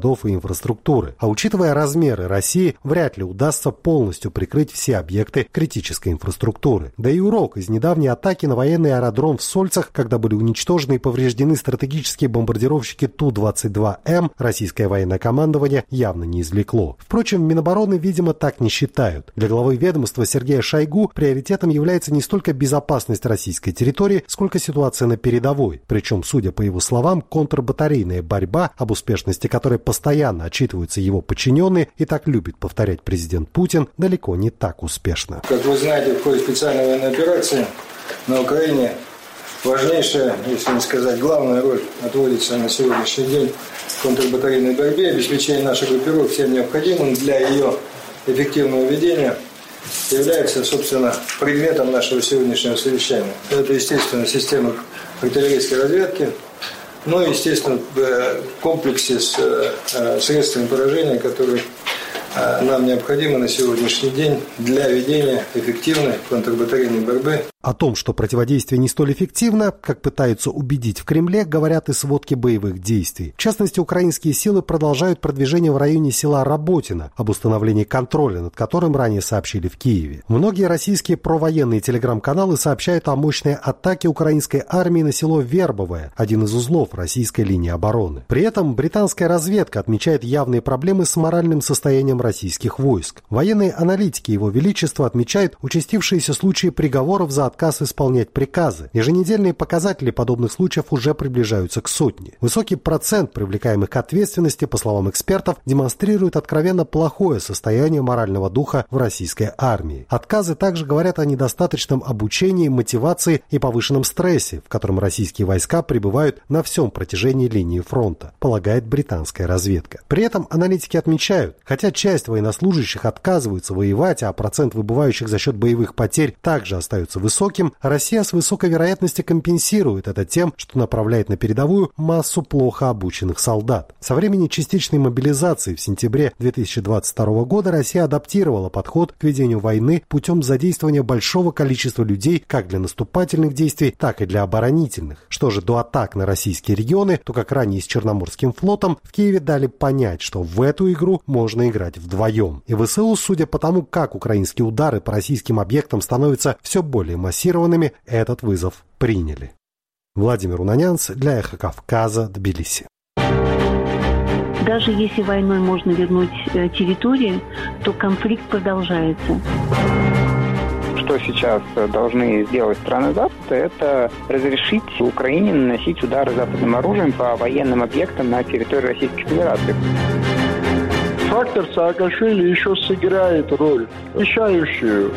инфраструктуры. А учитывая размеры России, вряд ли удастся полностью прикрыть все объекты критической инфраструктуры. Да и урок из недавней атаки на военный аэродром в Сольцах, когда были уничтожены и повреждены стратегические бомбардировщики Ту двадцать два М, российское военное командование явно не извлекло. Впрочем, в Минобороны, видимо, так не считают. Для главы ведомства Сергея Шойгу приоритетом является не столько безопасность российской территории, сколько ситуация на передовой. Причем, судя по его словам, контрбатарейная борьба, об успешности которой постоянно отчитываются его подчиненные и так любит повторять президент Путин, далеко не так успешна. Как вы знаете, в ходе специальной военной операции на Украине важнейшая, если не сказать главная роль, отводится на сегодняшний день в контрбатарейной борьбе, обеспечение нашей группировки всем необходимым для ее эффективного ведения является, собственно, предметом нашего сегодняшнего совещания. Это, естественно, система артиллерийской разведки, ну и, естественно, в комплексе с средствами поражения, которые нам необходимо на сегодняшний день для ведения эффективной контрбатарейной борьбы. О том, что противодействие не столь эффективно, как пытаются убедить в Кремле, говорят и сводки боевых действий. В частности, украинские силы продолжают продвижение в районе села Работино, об установлении контроля, над которым ранее сообщили в Киеве. Многие российские провоенные телеграм-каналы сообщают о мощной атаке украинской армии на село Вербовое, один из узлов российской линии обороны. При этом британская разведка отмечает явные проблемы с моральным состоянием российских войск. Военные аналитики Его Величества отмечают участившиеся случаи приговоров за отказ исполнять приказы. Еженедельные показатели подобных случаев уже приближаются к сотне. Высокий процент привлекаемых к ответственности, по словам экспертов, демонстрирует откровенно плохое состояние морального духа в российской армии. Отказы также говорят о недостаточном обучении, мотивации и повышенном стрессе, в котором российские войска пребывают на всем протяжении линии фронта, полагает британская разведка. При этом аналитики отмечают, хотя часть военнослужащих отказываются воевать, а процент выбывающих за счет боевых потерь также остается высоким, Россия с высокой вероятностью компенсирует это тем, что направляет на передовую массу плохо обученных солдат. Со времени частичной мобилизации в сентябре две тысячи двадцать второго года Россия адаптировала подход к ведению войны путем задействования большого количества людей как для наступательных действий, так и для оборонительных. Что же до атак на российские регионы, то, как ранее с Черноморским флотом, в Киеве дали понять, что в эту игру можно играть вдвоем. И ВСУ, судя по тому, как украинские удары по российским объектам становятся все более массированными, этот вызов приняли. Владимир Унанянц для Эхо Кавказа, Тбилиси. Даже если войной можно вернуть территории, то конфликт продолжается. Что сейчас должны сделать страны Запада, это разрешить Украине наносить удары западным оружием по военным объектам на территории Российской Федерации. Фактор Саакашвили еще сыграет роль, решающую.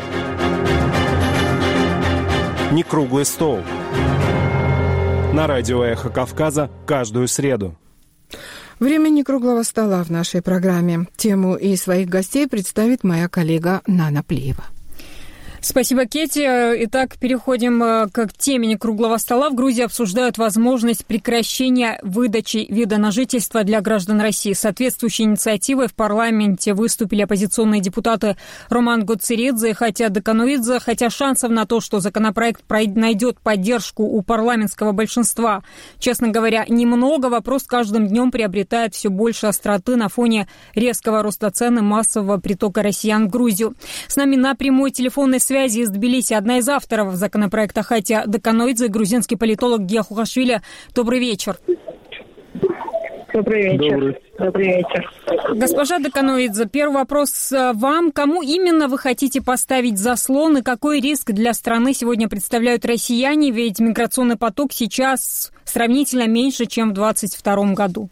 Не круглый стол. На радио «Эхо Кавказа» каждую среду. Время некруглого стола в нашей программе. Тему и своих гостей представит моя коллега Нана Плеева. Спасибо, Кетти. Итак, переходим к теме круглого стола. В Грузии обсуждают возможность прекращения выдачи вида на жительство для граждан России. С соответствующей инициативой в парламенте выступили оппозиционные депутаты Роман Гоцеридзе и Хатя Деканоидзе, хотя шансов на то, что законопроект найдет поддержку у парламентского большинства, честно говоря, немного. Вопрос с каждым днем приобретает все больше остроты на фоне резкого роста цен и массового притока россиян в Грузию. С нами на прямой телефонной связи связи из Тбилиси одна из авторов законопроекта Хатя Деканоидзе, грузинский политолог Гия Хухашвили. Добрый вечер. Добрый вечер. Добрый. Добрый вечер. Госпожа Деканоидзе, первый вопрос вам. Кому именно вы хотите поставить заслон и какой риск для страны сегодня представляют россияне? Ведь миграционный поток сейчас сравнительно меньше, чем в двадцать втором году.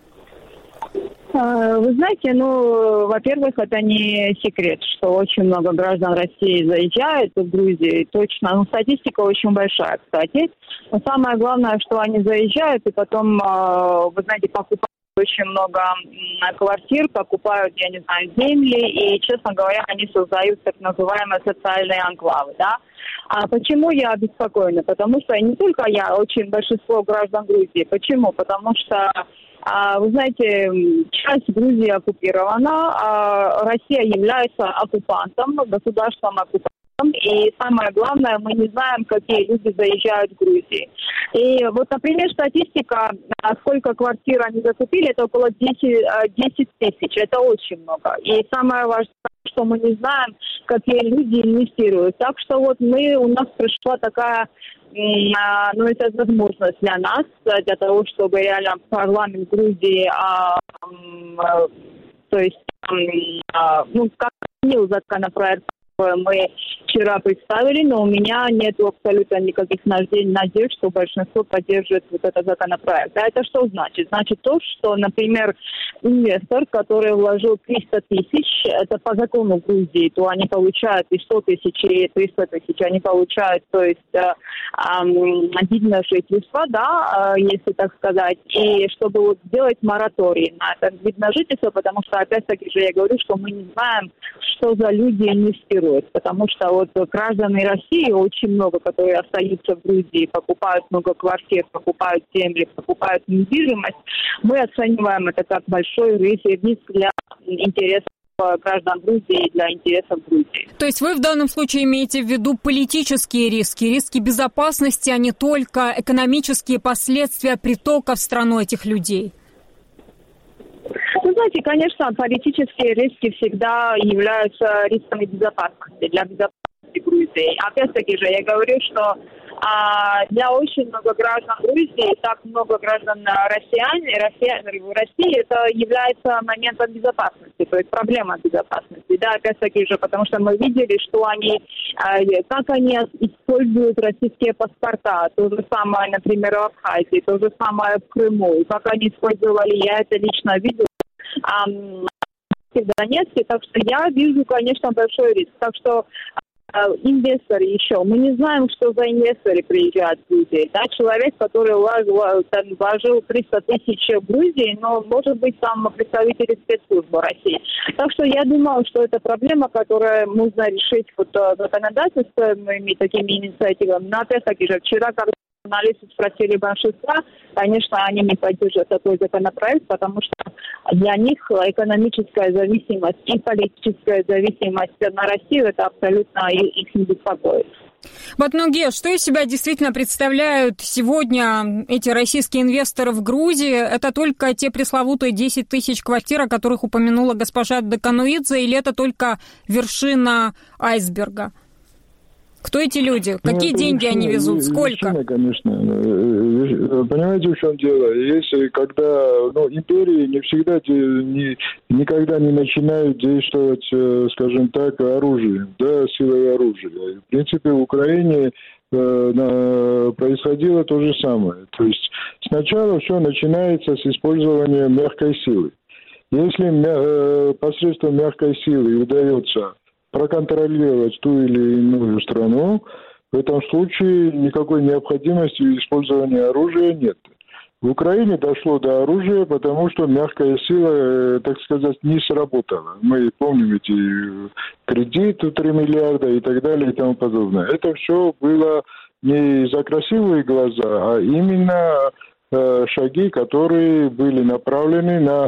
Вы знаете, ну, во-первых, это не секрет, что очень много граждан России заезжают в Грузию, точно, ну, статистика очень большая, кстати. Но самое главное, что они заезжают и потом, вы знаете, покупают очень много квартир, покупают, я не знаю, земли, и, честно говоря, они создают так называемые социальные анклавы, да. А почему я обеспокоена? Потому что не только я, очень большинство граждан Грузии. Почему? Потому что, вы знаете, часть Грузии оккупирована, а Россия является оккупантом, государством оккупантом, И самое главное, мы не знаем, какие люди заезжают в Грузию. И вот, например, статистика, сколько квартир они закупили, это около десять тысяч. Это очень много. И самое важное, что мы не знаем, какие люди инвестируют. Так что вот мы, у нас пришла такая, ну, это возможность для нас, для того, чтобы реально парламент Грузии, а, а, то есть, а, ну, как принял законопроект, мы вчера представили, но у меня нет абсолютно никаких надежд, что большинство поддержит вот этот законопроект. А это что значит? Значит то, что, например, инвестор, который вложил триста тысяч, это по закону Грузии, то они получают и сто тысяч, и триста тысяч, они получают, то есть э, э, вид на жительство, да, э, если так сказать, и чтобы вот сделать мораторий на это вид на жительство, потому что, опять-таки же, я говорю, что мы не знаем, что за люди инвестируют. Потому что вот граждане России очень много, которые остаются в Грузии, покупают много квартир, покупают земли, покупают недвижимость. Мы оцениваем это как большой риск для интересов граждан Грузии и для интересов Грузии. То есть вы в данном случае имеете в виду политические риски, риски безопасности, а не только экономические последствия притока в страну этих людей? Вы знаете, конечно, политические риски всегда являются рисками безопасности, для безопасности Грузии. Опять-таки же, я говорю, что а, для очень много граждан Грузии, так много граждан россиян, Россия, в России, это является моментом безопасности, то есть проблема безопасности. Да, опять-таки же, потому что мы видели, что они, а, как они используют российские паспорта, то же самое, например, в Абхазии, то же самое в Крыму, как они использовали, я это лично видела, в Донецке, так что я вижу, конечно, большой риск. Так что э, инвесторы еще, мы не знаем, что за инвесторы приезжают в Грузию. Да? Человек, который вложил, там, вложил триста тысяч в Грузии, но может быть там представители спецслужбы России. Так что я думаю, что это проблема, которую нужно решить вот, законодательством и такими инициативами. Но опять-таки же, вчера, когда журналисты спросили большинства, конечно, они не поддержат такой законопроект, потому что для них экономическая зависимость и политическая зависимость на Россию, это абсолютно их не беспокоит. Батнуге, что из себя действительно представляют сегодня эти российские инвесторы в Грузии? Это только те пресловутые десять тысяч квартир, о которых упомянула госпожа Декануидзе, или это только вершина айсберга? Кто эти люди? Какие ну, деньги вершина, они везут? Сколько? Вершина, конечно. Понимаете, в чем дело? Если когда ну, империи не всегда, не, никогда не начинают действовать, скажем так, оружием, да, силой оружия. В принципе, в Украине э, происходило то же самое. То есть сначала все начинается с использования мягкой силы. Если э, посредством мягкой силы удается проконтролировать ту или иную страну, в этом случае никакой необходимости использования оружия нет. В Украине дошло до оружия, потому что мягкая сила, так сказать, не сработала. Мы помним эти кредиты три миллиарда и так далее и тому подобное. Это все было не за красивые глаза, а именно э, шаги, которые были направлены на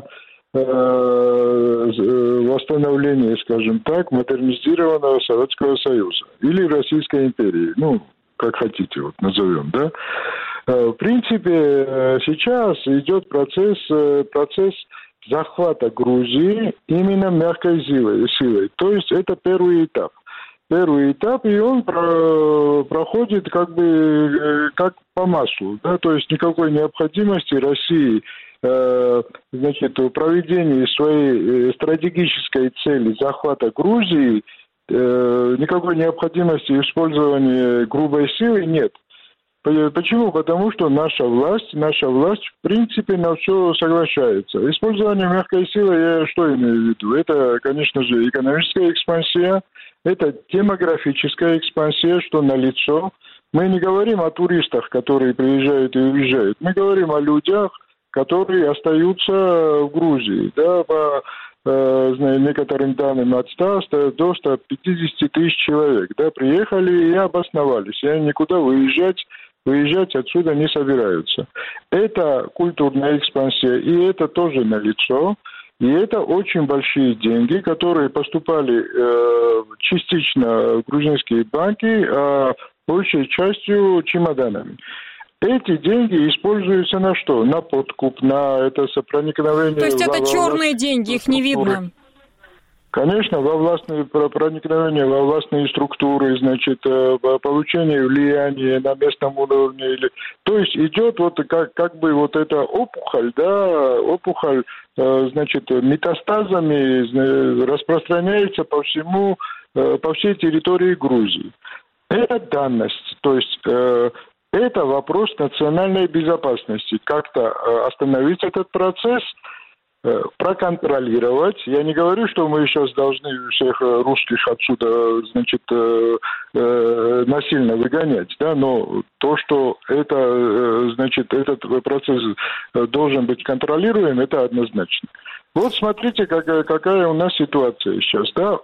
восстановление, скажем так, модернизированного Советского Союза или Российской империи, ну, как хотите, вот назовем, да. В принципе, сейчас идет процесс, процесс захвата Грузии именно мягкой силой, силой. То есть это первый этап. Первый этап, и он про, проходит как бы как по маслу, да, то есть никакой необходимости России значит, в проведении своей стратегической цели захвата Грузии никакой необходимости использования грубой силы нет. Почему? Потому что наша власть, наша власть в принципе на все соглашается. Использование мягкой силы, я что имею в виду? Это, конечно же, экономическая экспансия, это демографическая экспансия, что налицо. Мы не говорим о туристах, которые приезжают и уезжают. Мы говорим о людях, которые остаются в Грузии, да, по э, знаю, некоторым данным от ста до ста пятидесяти тысяч человек, да, приехали и обосновались, и они никуда выезжать, выезжать отсюда не собираются. Это культурная экспансия, и это тоже налицо. И это очень большие деньги, которые поступали э, частично в грузинские банки, а большей частью чемоданами. Эти деньги используются на что? На подкуп, на это проникновение... То есть это во, черные во деньги, их не видно? Конечно, во властные проникновения, во властные структуры, значит, получение влияния на местном уровне. Или... То есть идет вот как, как бы вот эта опухоль, да, опухоль, значит, метастазами распространяется по всему, по всей территории Грузии. Это данность, то есть это вопрос национальной безопасности. Как-то остановить этот процесс, проконтролировать. Я не говорю, что мы сейчас должны всех русских отсюда, значит, насильно выгонять, да, но то, что это, значит, этот процесс должен быть контролируем, это однозначно. Вот смотрите, какая, какая у нас ситуация сейчас, да.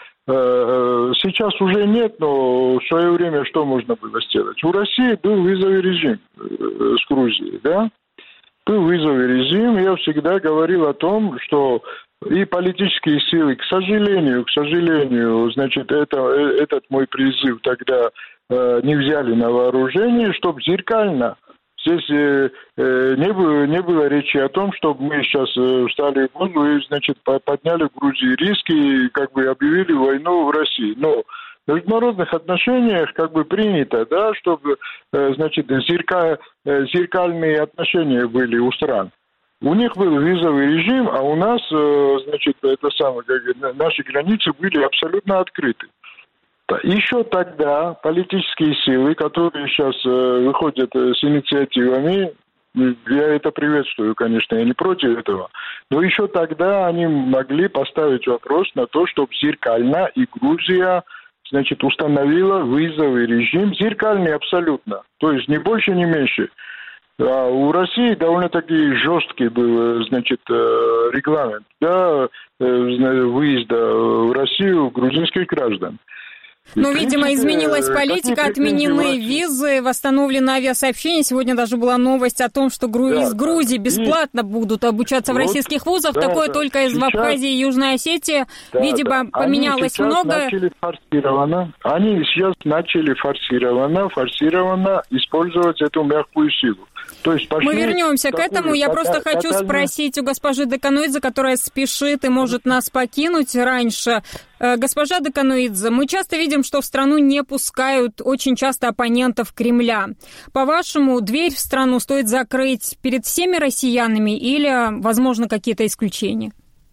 Сейчас уже нет, но в свое время что можно было сделать? У России был визовый режим с Грузией, да? Был визовый режим, я всегда говорил о том, что и политические силы, к сожалению, к сожалению, значит, это, этот мой призыв тогда э, не взяли на вооружение, чтобы зеркально. Здесь э, не, было, не было речи о том, чтобы мы сейчас э, встали в позу и, значит, подняли в Грузии риски и как бы объявили войну в России. Но в международных отношениях как бы принято, да, чтобы, э, значит, зерка, э, зеркальные отношения были у стран. У них был визовый режим, а у нас, э, значит, это самое, как, наши границы были абсолютно открыты. Еще тогда политические силы, которые сейчас э, выходят с инициативами, я это приветствую, конечно, я не против этого, но еще тогда они могли поставить вопрос на то, чтобы зеркально и Грузия, значит, установила визовый режим, зеркальный абсолютно, то есть ни больше, ни меньше. А у России довольно-таки жесткий был, значит, регламент, да, выезда в Россию грузинских граждан. Ну, видимо, изменилась политика, отменены визы, восстановлены авиасообщения. Сегодня даже была новость о том, что гру... да, из Грузии бесплатно и... будут обучаться вот, в российских вузах. Да, Такое да. только из сейчас... Абхазии и Южной Осетии. Да, видимо, да. поменялось Они много. Начали форсированно, они сейчас начали форсированно, форсированно использовать эту мягкую силу. То есть пошли... Мы вернемся к этому. Я тоtal... просто хочу тотально... спросить у госпожи Декануидзе, которая спешит и может нас покинуть раньше. Госпожа Декануидзе, мы часто видим, что в страну не пускают очень часто оппонентов Кремля. По-вашему, дверь в страну стоит закрыть перед всеми россиянами или, возможно, какие-то исключения?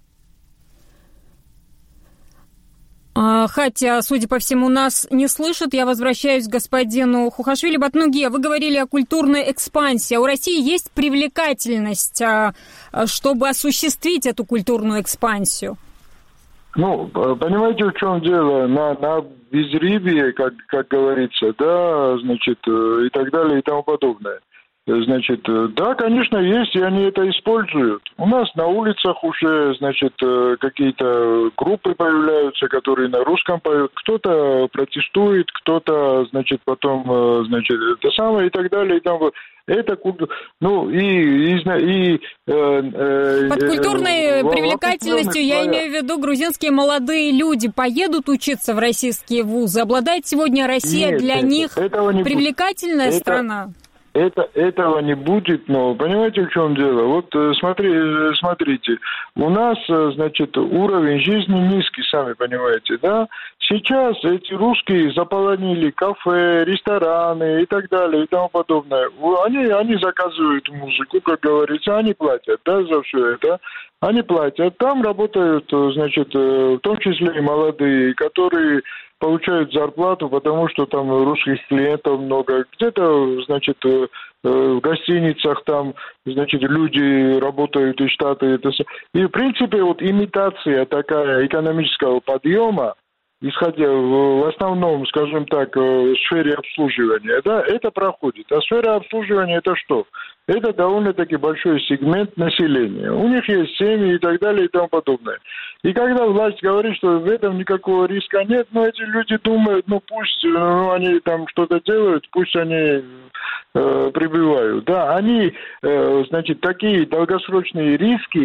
Хотя, судя по всему, нас не слышат. Я возвращаюсь к господину Хухашвили. Батнуге, вы говорили о культурной экспансии. У России есть привлекательность, чтобы осуществить эту культурную экспансию? Ну, понимаете, в чем дело? На, на безрыбье, как, как говорится, да, значит, и так далее, и тому подобное. Значит, да, конечно, есть, и они это используют. У нас на улицах уже, значит, какие-то группы появляются, которые на русском поют. Кто-то протестует, кто-то, значит, потом, значит, это самое, и так далее, и тому. Это, ну, и... и, и э, Под культурной э, привлекательностью я имею в виду грузинские молодые люди поедут учиться в российские вузы. Обладает сегодня Россия Нет, для это, них привлекательная это, страна? Это, этого не будет, но понимаете, в чем дело? Вот смотри, смотрите, у нас, значит, уровень жизни низкий, сами понимаете, да? Сейчас эти русские заполонили кафе, рестораны и так далее и тому подобное. Они, они заказывают музыку, как говорится, они платят, да, за все это. Они платят. Там работают, значит, в том числе и молодые, которые получают зарплату, потому что там русских клиентов много. Где-то, значит, в гостиницах там, значит, люди работают из штата. И, в принципе, вот имитация такая экономического подъема, исходя в основном, скажем так, в сфере обслуживания, да, это проходит. А сфера обслуживания это что? Это довольно-таки большой сегмент населения. У них есть семьи и так далее и тому подобное. И когда власть говорит, что в этом никакого риска нет, но эти люди думают, ну пусть ну, они там что-то делают, пусть они э, прибывают. Да, они, э, значит, такие долгосрочные риски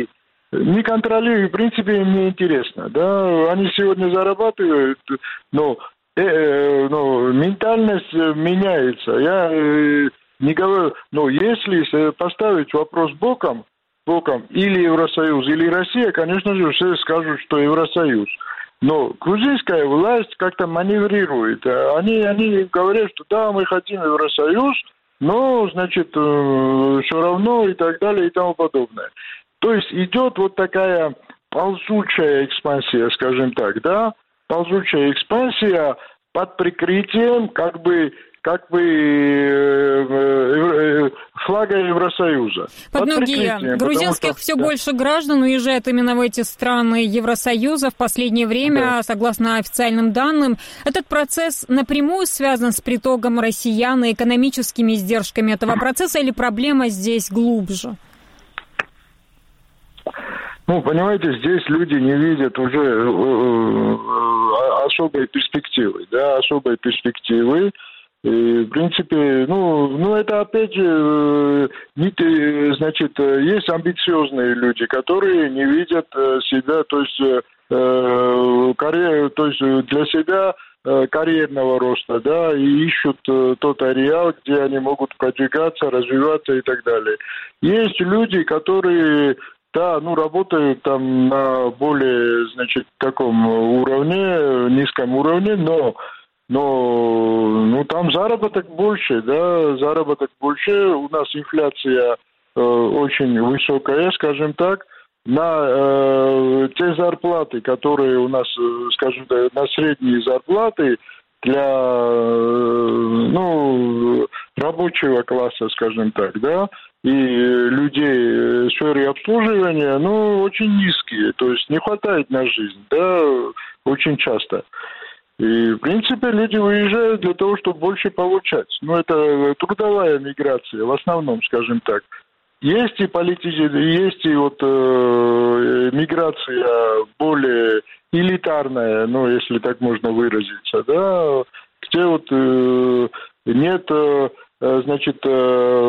не контролируют, в принципе, им не интересно. Да? Они сегодня зарабатывают, но, э, э, но ментальность меняется. Я э, не говорю, но если поставить вопрос боком, боком или Евросоюз, или Россия, конечно же, все скажут, что Евросоюз. Но грузинская власть как-то маневрирует. Они, они говорят, что да, мы хотим Евросоюз, но, значит, э, все равно и так далее и тому подобное. То есть идет вот такая ползучая экспансия, скажем так, да, ползучая экспансия под прикрытием как бы как бы э, э, флага Евросоюза. Под, под ноги грузинских что, все да. больше граждан уезжает именно в эти страны Евросоюза в последнее время, да. согласно официальным данным. Этот процесс напрямую связан с притоком россиян и экономическими издержками этого процесса, или проблема здесь глубже? Ну, понимаете, здесь люди не видят уже особой перспективы, да, особой перспективы. И, в принципе, ну, ну, это опять же, значит, есть амбициозные люди, которые не видят себя, то есть, э, карьер, то есть для себя карьерного роста, да, и ищут тот ареал, где они могут продвигаться, развиваться и так далее. Есть люди, которые, да, ну, работают там на более, значит, таком уровне, низком уровне, но Но ну, там заработок больше, да, заработок больше. У нас инфляция э, очень высокая, скажем так. На э, те зарплаты, которые у нас, скажем так, на средние зарплаты для э, ну, рабочего класса, скажем так, да, и людей в сфере обслуживания, ну, очень низкие. То есть не хватает на жизнь, да, очень часто. И, в принципе, люди уезжают для того, чтобы больше получать. Ну, это трудовая миграция, в основном, скажем так. Есть и политические, есть и вот э, миграция более элитарная, ну, если так можно выразиться, да, где вот э, нет, э, значит, э,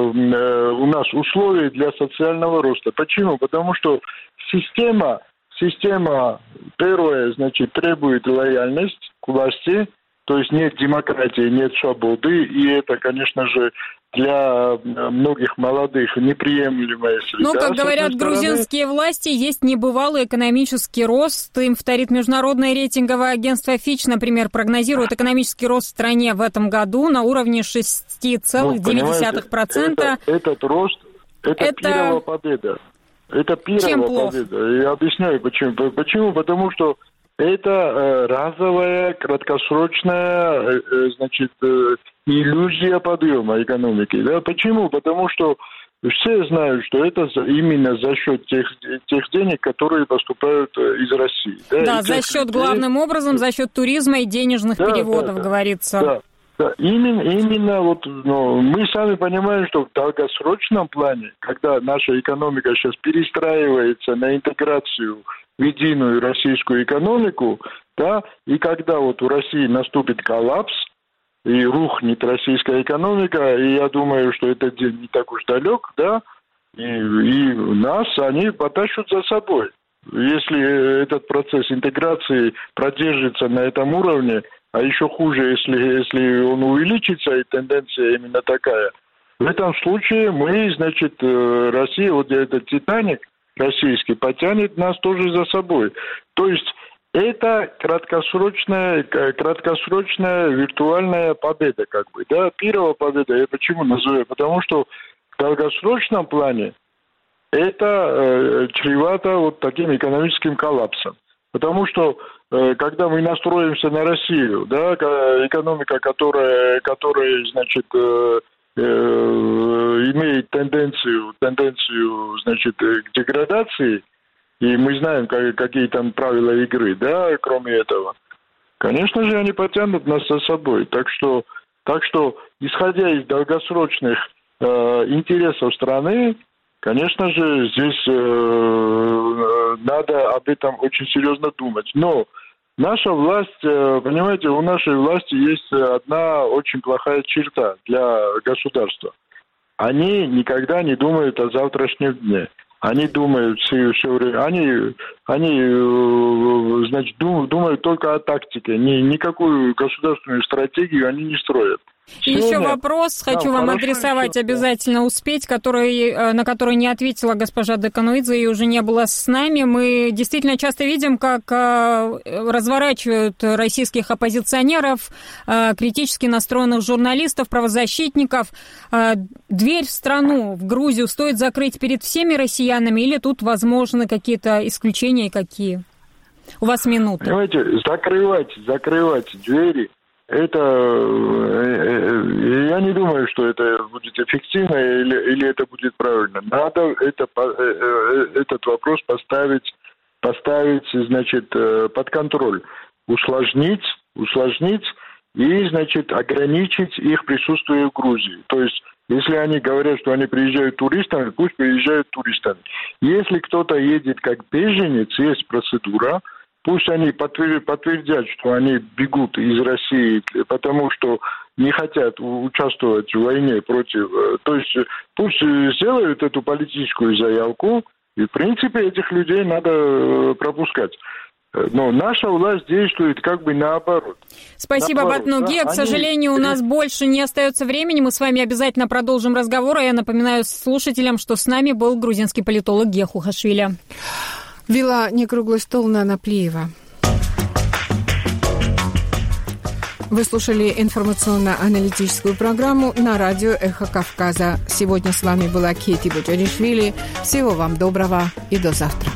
э, у нас условий для социального роста. Почему? Потому что система... Система, первое, значит, требует лояльность к власти, то есть нет демократии, нет свободы, и это, конечно же, для многих молодых неприемлемая среда. Но, как говорят грузинские власти, есть небывалый экономический рост. Им вторит международное рейтинговое агентство Fitch, например, прогнозирует экономический рост в стране в этом году на уровне шесть целых девять десятых процента. Ну, это, этот рост, это, это... первая победа. Это первая победа. Я объясняю, почему. Почему? Потому что это э, разовая, краткосрочная, э, значит, э, иллюзия подъема экономики. Да? Почему? Потому что все знают, что это именно за счет тех, тех денег, которые поступают из России. Да, да за счет, людей... главным образом, за счет туризма и денежных да, переводов, да, говорится. Да. Да, именно, именно вот, ну, мы сами понимаем, что в долгосрочном плане, когда наша экономика сейчас перестраивается на интеграцию в единую российскую экономику, да, и когда вот у России наступит коллапс и рухнет российская экономика, и я думаю, что этот день не так уж далек, да, и, и нас они потащат за собой. Если этот процесс интеграции продержится на этом уровне, а еще хуже, если, если он увеличится, и тенденция именно такая. В этом случае мы, значит, Россия, вот этот «Титаник» российский, потянет нас тоже за собой. То есть это краткосрочная, краткосрочная виртуальная победа, как бы, да. Первая победа, я почему называю? Потому что в долгосрочном плане это э, чревато вот таким экономическим коллапсом. Потому что когда мы настроимся на Россию, да, экономика, которая, которая значит, э, э, имеет тенденцию, тенденцию, значит, к деградации, и мы знаем, как, какие там правила игры, да, кроме этого, конечно же, они потянут нас за собой. Так что, так что исходя из долгосрочных э, интересов страны, конечно же, здесь э, надо об этом очень серьезно думать. Но наша власть, э, понимаете, у нашей власти есть одна очень плохая черта для государства. Они никогда не думают о завтрашнем дне. Они думают все, все время, они, они значит, думают только о тактике, ни, никакую государственную стратегию они не строят. И еще вопрос хочу вам адресовать, еще, обязательно успеть, который, на который не ответила госпожа Декануидзе и уже не была с нами. Мы действительно часто видим, как разворачивают российских оппозиционеров, критически настроенных журналистов, правозащитников. Дверь в страну, в Грузию, стоит закрыть перед всеми россиянами или тут возможны какие-то исключения, какие? У вас минута. Понимаете, закрывать, закрывать двери. Это, я не думаю, что это будет эффективно или, или это будет правильно. Надо это, этот вопрос поставить, поставить, значит, под контроль, усложнить, усложнить и, значит, ограничить их присутствие в Грузии. То есть, если они говорят, что они приезжают туристами, пусть приезжают туристами. Если кто-то едет как беженец, есть процедура. Пусть они подтвердят, что они бегут из России, потому что не хотят участвовать в войне против... То есть пусть сделают эту политическую заявку, и, в принципе, этих людей надо пропускать. Но наша власть действует как бы наоборот. Спасибо, Батнуге. Да? К сожалению, они... у нас больше не остается времени. Мы с вами обязательно продолжим разговор. А я напоминаю слушателям, что с нами был грузинский политолог Гия Хухашвили. Вела некруглый стол Нана Плиева. Вы слушали информационно-аналитическую программу на радио «Эхо Кавказа». Сегодня с вами была Кети Буджаришвили. Всего вам доброго и до завтра.